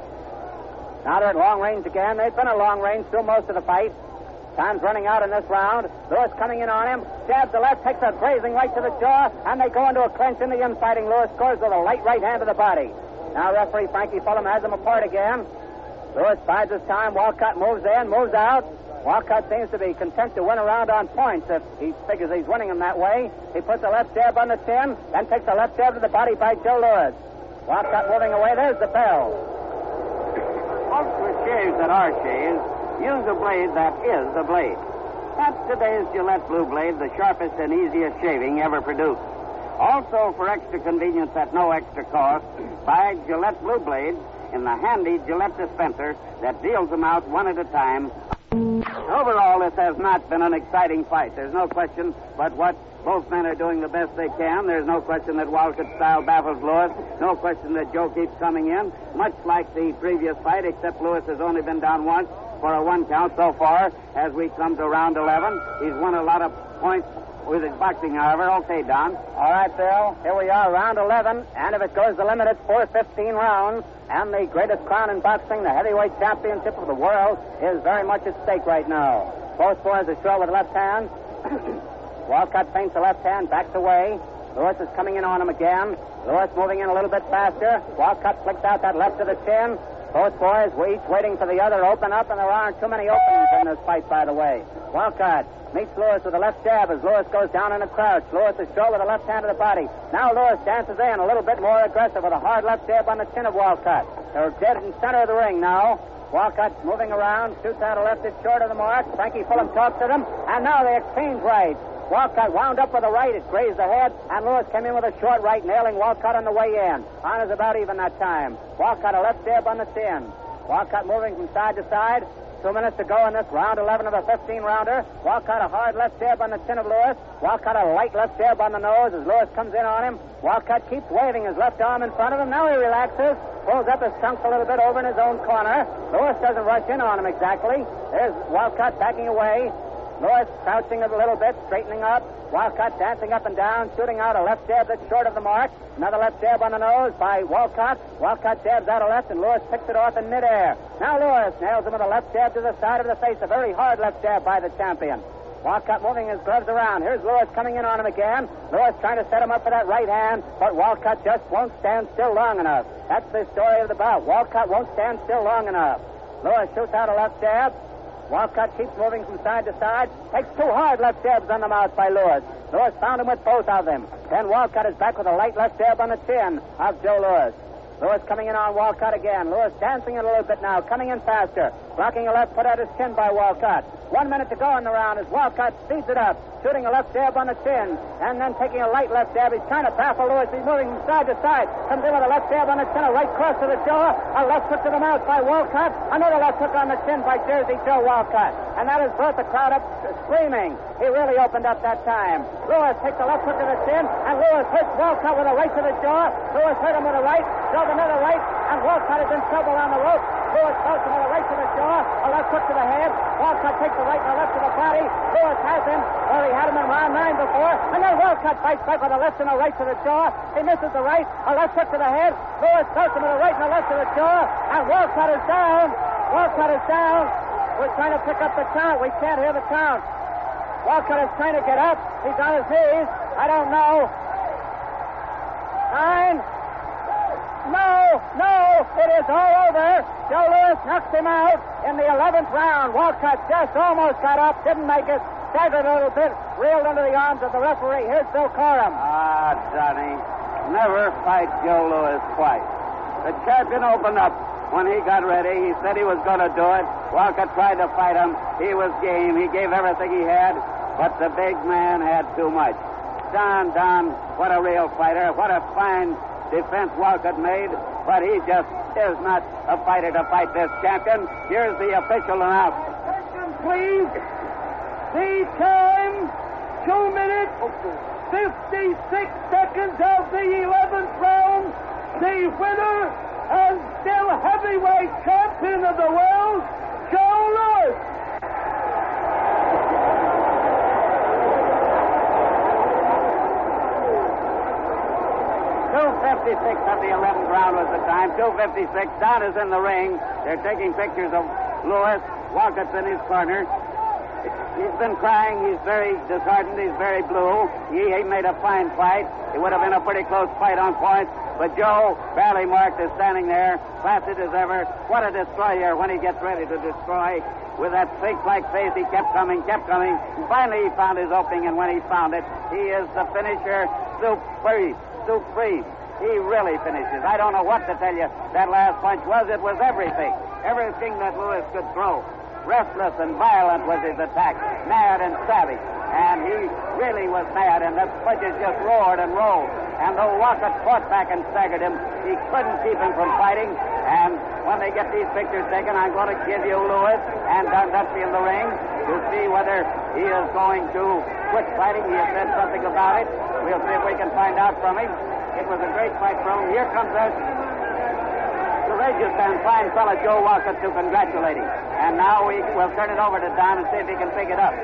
Now they're at long range again. They've been at long range through most of the fight. Time's running out in this round. Lewis coming in on him. Jabs the left, takes a grazing right to the jaw, and they go into a clinch in the infighting. Lewis scores with a light right hand to the body. Now referee Frankie Fulham has them apart again. Lewis bides his time. Wolcott moves in, moves out. Wolcott seems to be content to win a round on points if he figures he's winning them that way. He puts a left jab on the chin, then takes a left jab to the body by Joe Lewis. Wolcott moving away. There's the bell. Folks with shaves that are shaves use a blade that is a blade. That's today's Gillette Blue Blade, the sharpest and easiest shaving ever produced. Also, for extra convenience at no extra cost, buy Gillette Blue Blades in the handy Gillette dispenser that deals them out one at a time. Overall, this has not been an exciting fight. There's no question but what both men are doing the best they can. There's no question that Wolcott's style baffles Lewis. No question that Joe keeps coming in, much like the previous fight, except Lewis has only been down once for a one count so far as we come to round eleven. He's won a lot of points with his boxing, however. Okay, Don. All right, Bill. Here we are, round eleven, and if it goes the limit, it's four fifteen rounds, and the greatest crown in boxing, the heavyweight championship of the world, is very much at stake right now. Both boys are short with left hand. Wolcott feints the left hand, backs away. Lewis is coming in on him again. Lewis moving in a little bit faster. Wolcott flicks out that left to the chin. Both boys were each waiting for the other to open up, and there aren't too many openings in this fight, by the way. Wolcott meets Lewis with a left jab as Lewis goes down in a crouch. Lewis is short with the left hand of the body. Now Lewis dances in a little bit more aggressive with a hard left jab on the chin of Wolcott. They're dead in center of the ring now. Wolcott's moving around, shoots out a left that's short of the mark. Frankie Fulham talks to them, and now they exchange rights. Walcott wound up with a right. It grazed the head, and Lewis came in with a short right, nailing Walcott on the way in. On is about even that time. Walcott a left jab on the chin. Walcott moving from side to side. Two minutes to go in this round eleven of the fifteen-rounder. Walcott a hard left jab on the chin of Lewis. Walcott a light left jab on the nose as Lewis comes in on him. Walcott keeps waving his left arm in front of him. Now he relaxes, pulls up his trunk a little bit over in his own corner. Lewis doesn't rush in on him exactly. There's Walcott backing away. Lewis crouching a little bit, straightening up. Walcott dancing up and down, shooting out a left jab that's short of the mark. Another left jab on the nose by Walcott. Walcott jabs out a left, and Lewis picks it off in midair. Now Lewis nails him with a left jab to the side of the face. A very hard left jab by the champion. Walcott moving his gloves around. Here's Lewis coming in on him again. Lewis trying to set him up for that right hand, but Walcott just won't stand still long enough. That's the story of the bout. Walcott won't stand still long enough. Lewis shoots out a left jab. Walcott keeps moving from side to side. Takes two hard left jabs on the mouth by Lewis. Lewis found him with both of them. Then Walcott is back with a light left jab on the chin of Joe Lewis. Lewis coming in on Walcott again. Lewis dancing a little bit now, coming in faster. Blocking a left put at his chin by Walcott. One minute to go in the round as Walcott speeds it up, shooting a left jab on the chin, and then taking a light left jab. He's trying to baffle Lewis. He's moving from side to side. Comes in with a left jab on the chin, a right cross to the jaw, a left hook to the mouth by Walcott, another left hook on the chin by Jersey Joe Walcott. And that has brought the crowd up screaming. He really opened up that time. Lewis takes a left hook to the chin, and Lewis hits Walcott with a right to the jaw. Lewis hurt him with a right, shove another right, and Walcott is in trouble on the rope. Lewis throws him with a right to the jaw, a left hook to the head. Walcott takes a right and a left to the body. Lewis has him where he had him in round nine before. And then Walcott fights back with a left and a right to the jaw. He misses the right, a left hook to the head. Lewis throws him with a right and a left to the jaw. And Walcott is down. Walcott is down. We're trying to pick up the count. We can't hear the count. Walcott is trying to get up. He's on his knees. I don't know. Nine. No, no, it is all over. Joe Lewis knocks him out in the eleventh round. Walcott just almost got up, didn't make it, staggered a little bit, reeled under the arms of the referee. Here's Bill Corum. Ah, Johnny, never fight Joe Lewis twice. The champion opened up when he got ready. He said he was going to do it. Walcott tried to fight him. He was game. He gave everything he had, but the big man had too much. Don, Don, what a real fighter. What a fine defense Walcott made, but he just is not a fighter to fight this champion. Here's the official announcement. Please, the time, two minutes, fifty-six seconds of the eleventh round. The winner and still heavyweight champion of the world, Joe Lewis. two fifty-six of the eleventh round was the time. two fifty-six. Don is in the ring. They're taking pictures of Lewis. Walcott's in his corner. He's been crying. He's very disheartened. He's very blue. He, he made a fine fight. It would have been a pretty close fight on points. But Joe, barely marked, is standing there, placid as ever. What a destroyer when he gets ready to destroy. With that snake-like face, he kept coming, kept coming. And finally, he found his opening, and when he found it, he is the finisher, supreme. Supreme. He really finishes. I don't know what to tell you that last punch was. It was everything. Everything that Lewis could throw. Restless and violent was his attack. Mad and savage. And he really was mad, and the punches just roared and rolled. And though Walcott fought back and staggered him, he couldn't keep him from fighting. And when they get these pictures taken, I'm going to give you Lewis and Don Dutchy in the ring to see whether he is going to quit fighting. He has said something about it. We'll see if we can find out from him. It was a great fight for him. Here comes us, courageous and fine fellow Joe Walcott to congratulate him. And now we will turn it over to Don and see if he can pick it up.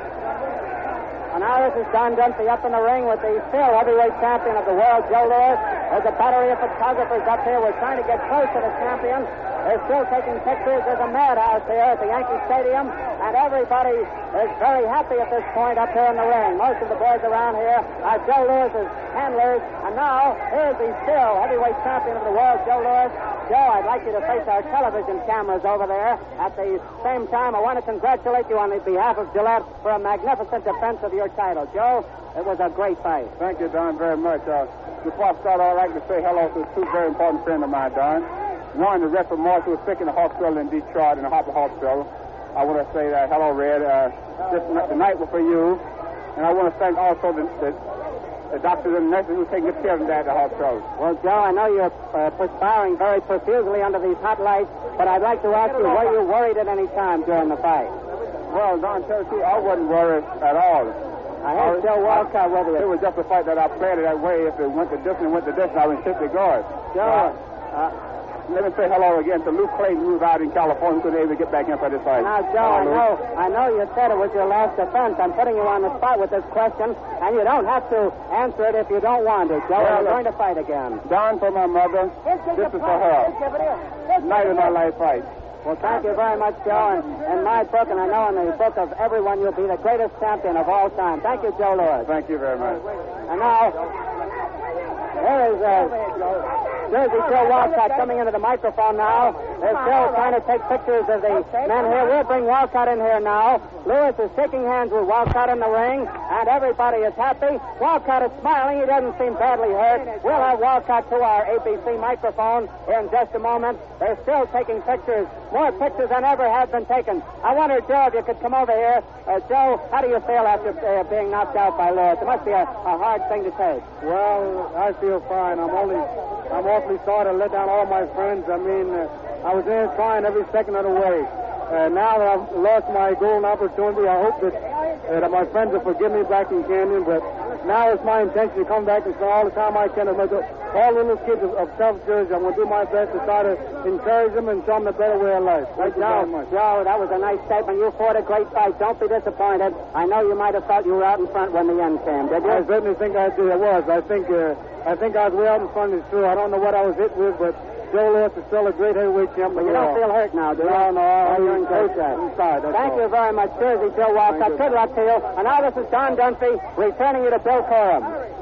And now this is Don Dunphy up in the ring with the still heavyweight champion of the world, Joe Lewis. There's a battery of photographers up here. We're trying to get close to the champion. They're still taking pictures. There's a madhouse here at the Yankee Stadium, and everybody is very happy at this point up here in the ring. Most of the boys around here are Joe Lewis's handlers, and now here's the still heavyweight champion of the world, Joe Lewis. Joe, I'd like you to face our television cameras over there. At the same time, I want to congratulate you on the behalf of Gillette for a magnificent defense of your title. Joe, it was a great fight. Thank you, Don, very much. Uh, before I start, I'd like to say hello to two very important friends of mine, Don. One, the Reverend Morris, who was sick in the hospital in Detroit, in the Harper Hospital. I want to say that, hello, Red. Uh, this, the night was for you. And I want to thank also the, the, the doctors and nurses who take good care of him there at the hospital. Well, Joe, I know you're uh, perspiring very profusely under these hot lights, but I'd like to ask you, were you worried at any time during the fight? Well, Don, tell you, I wasn't worried at all. I had Joe Walcott with you. It was just the fact that I played it that way. If it went the distance, went the distance, I would sit the guard. Joe, uh, let me say hello again to Luke Clayton, who's out in California, who couldn't able to get back in for this fight. Now, Joe, I know, I know you said it was your last defense. I'm putting you on the spot with this question, and you don't have to answer it if you don't want to, Joe. Well, We're going to fight again. Don, for my mother, this is for her. Night of my life fight. Well, thank you very much, Joe. And in my book, and I know in the book of everyone, you'll be the greatest champion of all time. Thank you, Joe Louis. Thank you very much. And now, here is uh, Jersey Joe Walcott coming into the microphone now. They're still trying to take pictures of the men here. We'll bring Walcott in here now. Louis is shaking hands with Walcott in the ring, and everybody is happy. Walcott is smiling. He doesn't seem badly hurt. We'll have Walcott to our A B C microphone in just a moment. They're still taking pictures, more pictures than ever have been taken. I wonder, Joe, if you could come over here. Uh, Joe, how do you feel after uh, being knocked out by Louis? It must be a, a hard thing to take. Well, I feel fine. I'm only, I'm awfully sorry to let down all my friends. I mean, uh, I was in trying every second of the way. Uh, now that I've lost my golden opportunity, I hope that, uh, that my friends will forgive me back in Canyon. But now it's my intention to come back and spend all the time I can to make all the little kids of, of South Jersey. I'm going to do my best to try to encourage them and show them the better way of life. Thank you very much. Joe, that was a nice statement. You fought a great fight. Don't be disappointed. I know you might have felt you were out in front when the end came, did you? I certainly think I did. I was. I think, uh, I think I was way out in front. It's true. I don't know what I was hit with, but Joe Louis is still a great heavyweight champion. You don't feel hurt now, do you? No, no. Oh, you're in good shape. Inside, Thank you very much, Jersey Joe Walcott. Good luck to you. And now this is Don Dunphy returning you to Bill Corum.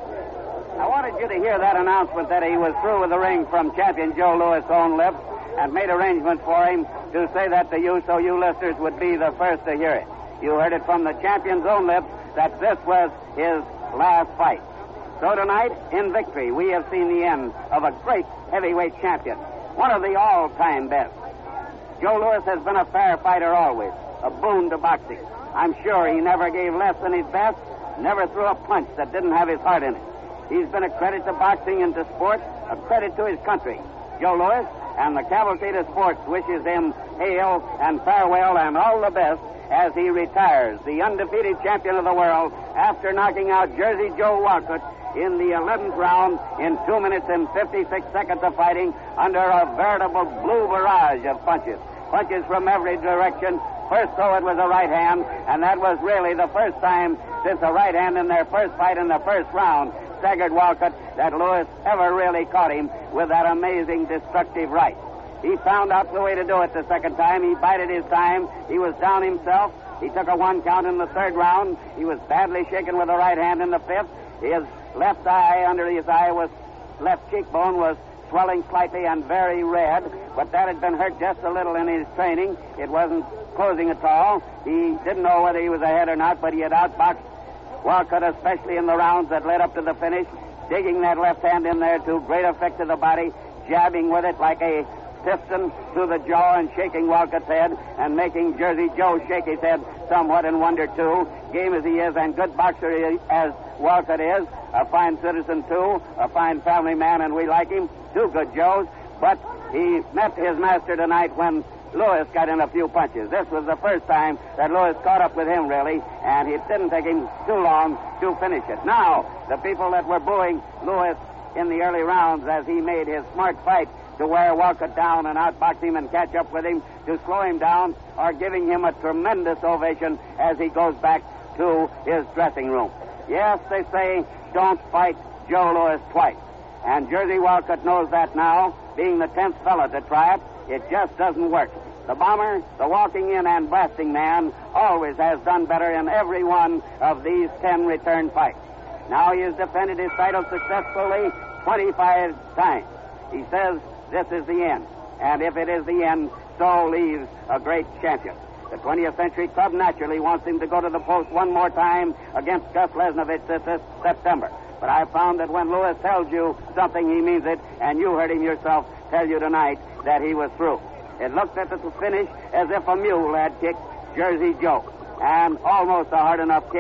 I wanted you to hear that announcement that he was through with the ring from champion Joe Louis' own lips, and made arrangements for him to say that to you so you listeners would be the first to hear it. You heard it from the champion's own lips that this was his last fight. So tonight, in victory, we have seen the end of a great heavyweight champion, one of the all-time best. Joe Louis has been a fair fighter always, a boon to boxing. I'm sure he never gave less than his best, never threw a punch that didn't have his heart in it. He's been a credit to boxing and to sport, a credit to his country. Joe Louis and the Cavalcade of Sports wishes him hail and farewell and all the best as he retires, the undefeated champion of the world, after knocking out Jersey Joe Walcott in the eleventh round in two minutes and fifty-six seconds of fighting under a veritable blue barrage of punches. Punches from every direction. First, though, it was a right hand, and that was really the first time since a right hand in their first fight in the first round staggered Walcott that Louis ever really caught him with that amazing destructive right. He found out the way to do it the second time. He bided his time. He was down himself. He took a one count in the third round. He was badly shaken with the right hand in the fifth. His left eye, under his eye, was left cheekbone was swelling slightly and very red, but that had been hurt just a little in his training. It wasn't closing at all. He didn't know whether he was ahead or not, but he had outboxed Walcott, especially in the rounds that led up to the finish, digging that left hand in there to great effect to the body, jabbing with it like a piston through the jaw and shaking Walcott's head and making Jersey Joe shake his head somewhat in wonder, too. Game as he is and good boxer as Walcott is, a fine citizen, too, a fine family man, and we like him. Two good Joes, but he met his master tonight when Louis got in a few punches. This was the first time that Louis caught up with him, really, and it didn't take him too long to finish it. Now, the people that were booing Louis in the early rounds as he made his smart fight to wear Walcott down and outbox him and catch up with him, to slow him down, are giving him a tremendous ovation as he goes back to his dressing room. Yes, they say, don't fight Joe Louis twice. And Jersey Walcott knows that now, being the tenth fellow to try it. It just doesn't work. The bomber, the walking in and blasting man, always has done better in every one of these ten return fights. Now he has defended his title successfully twenty-five times. He says this is the end. And if it is the end, so leaves a great champion. The twentieth Century Club naturally wants him to go to the post one more time against Gus Lesnovich this, this September. But I found that when Louis tells you something, he means it, and you heard him yourself tell you tonight that he was through. It looked at the finish as if a mule had kicked Jersey Joe, and almost a hard enough kick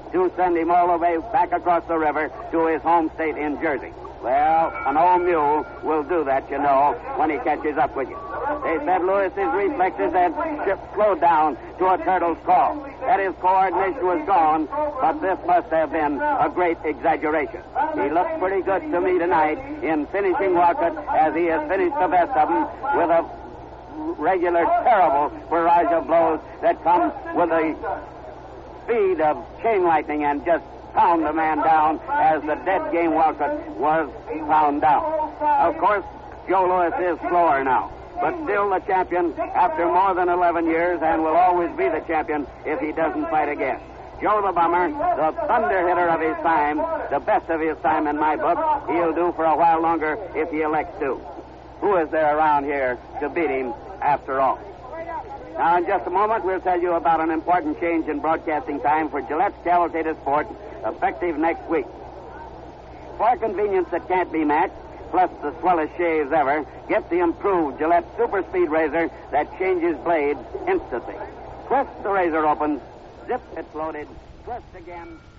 to send him all the way back across the river to his home state in Jersey. Well, an old mule will do that, you know, when he catches up with you. They said Lewis's reflexes had slowed down to a turtle's crawl, that his coordination was gone, but this must have been a great exaggeration. He looked pretty good to me tonight in finishing Wolcott as he has finished the best of them with a regular terrible barrage of blows that come with the speed of chain lightning and just pound the man down as the dead game Wolcott was pound down. Of course, Joe Louis is slower now, but still the champion after more than eleven years and will always be the champion if he doesn't fight again. Joe the Bummer, the thunder hitter of his time, the best of his time in my book, he'll do for a while longer if he elects to. Who is there around here to beat him after all? Now, in just a moment, we'll tell you about an important change in broadcasting time for Gillette's Cavalcade of Sport, effective next week. For convenience that can't be matched, plus the swellest shaves ever, get the improved Gillette Super Speed Razor that changes blades instantly. Twist the razor open, zip it's loaded, twist again.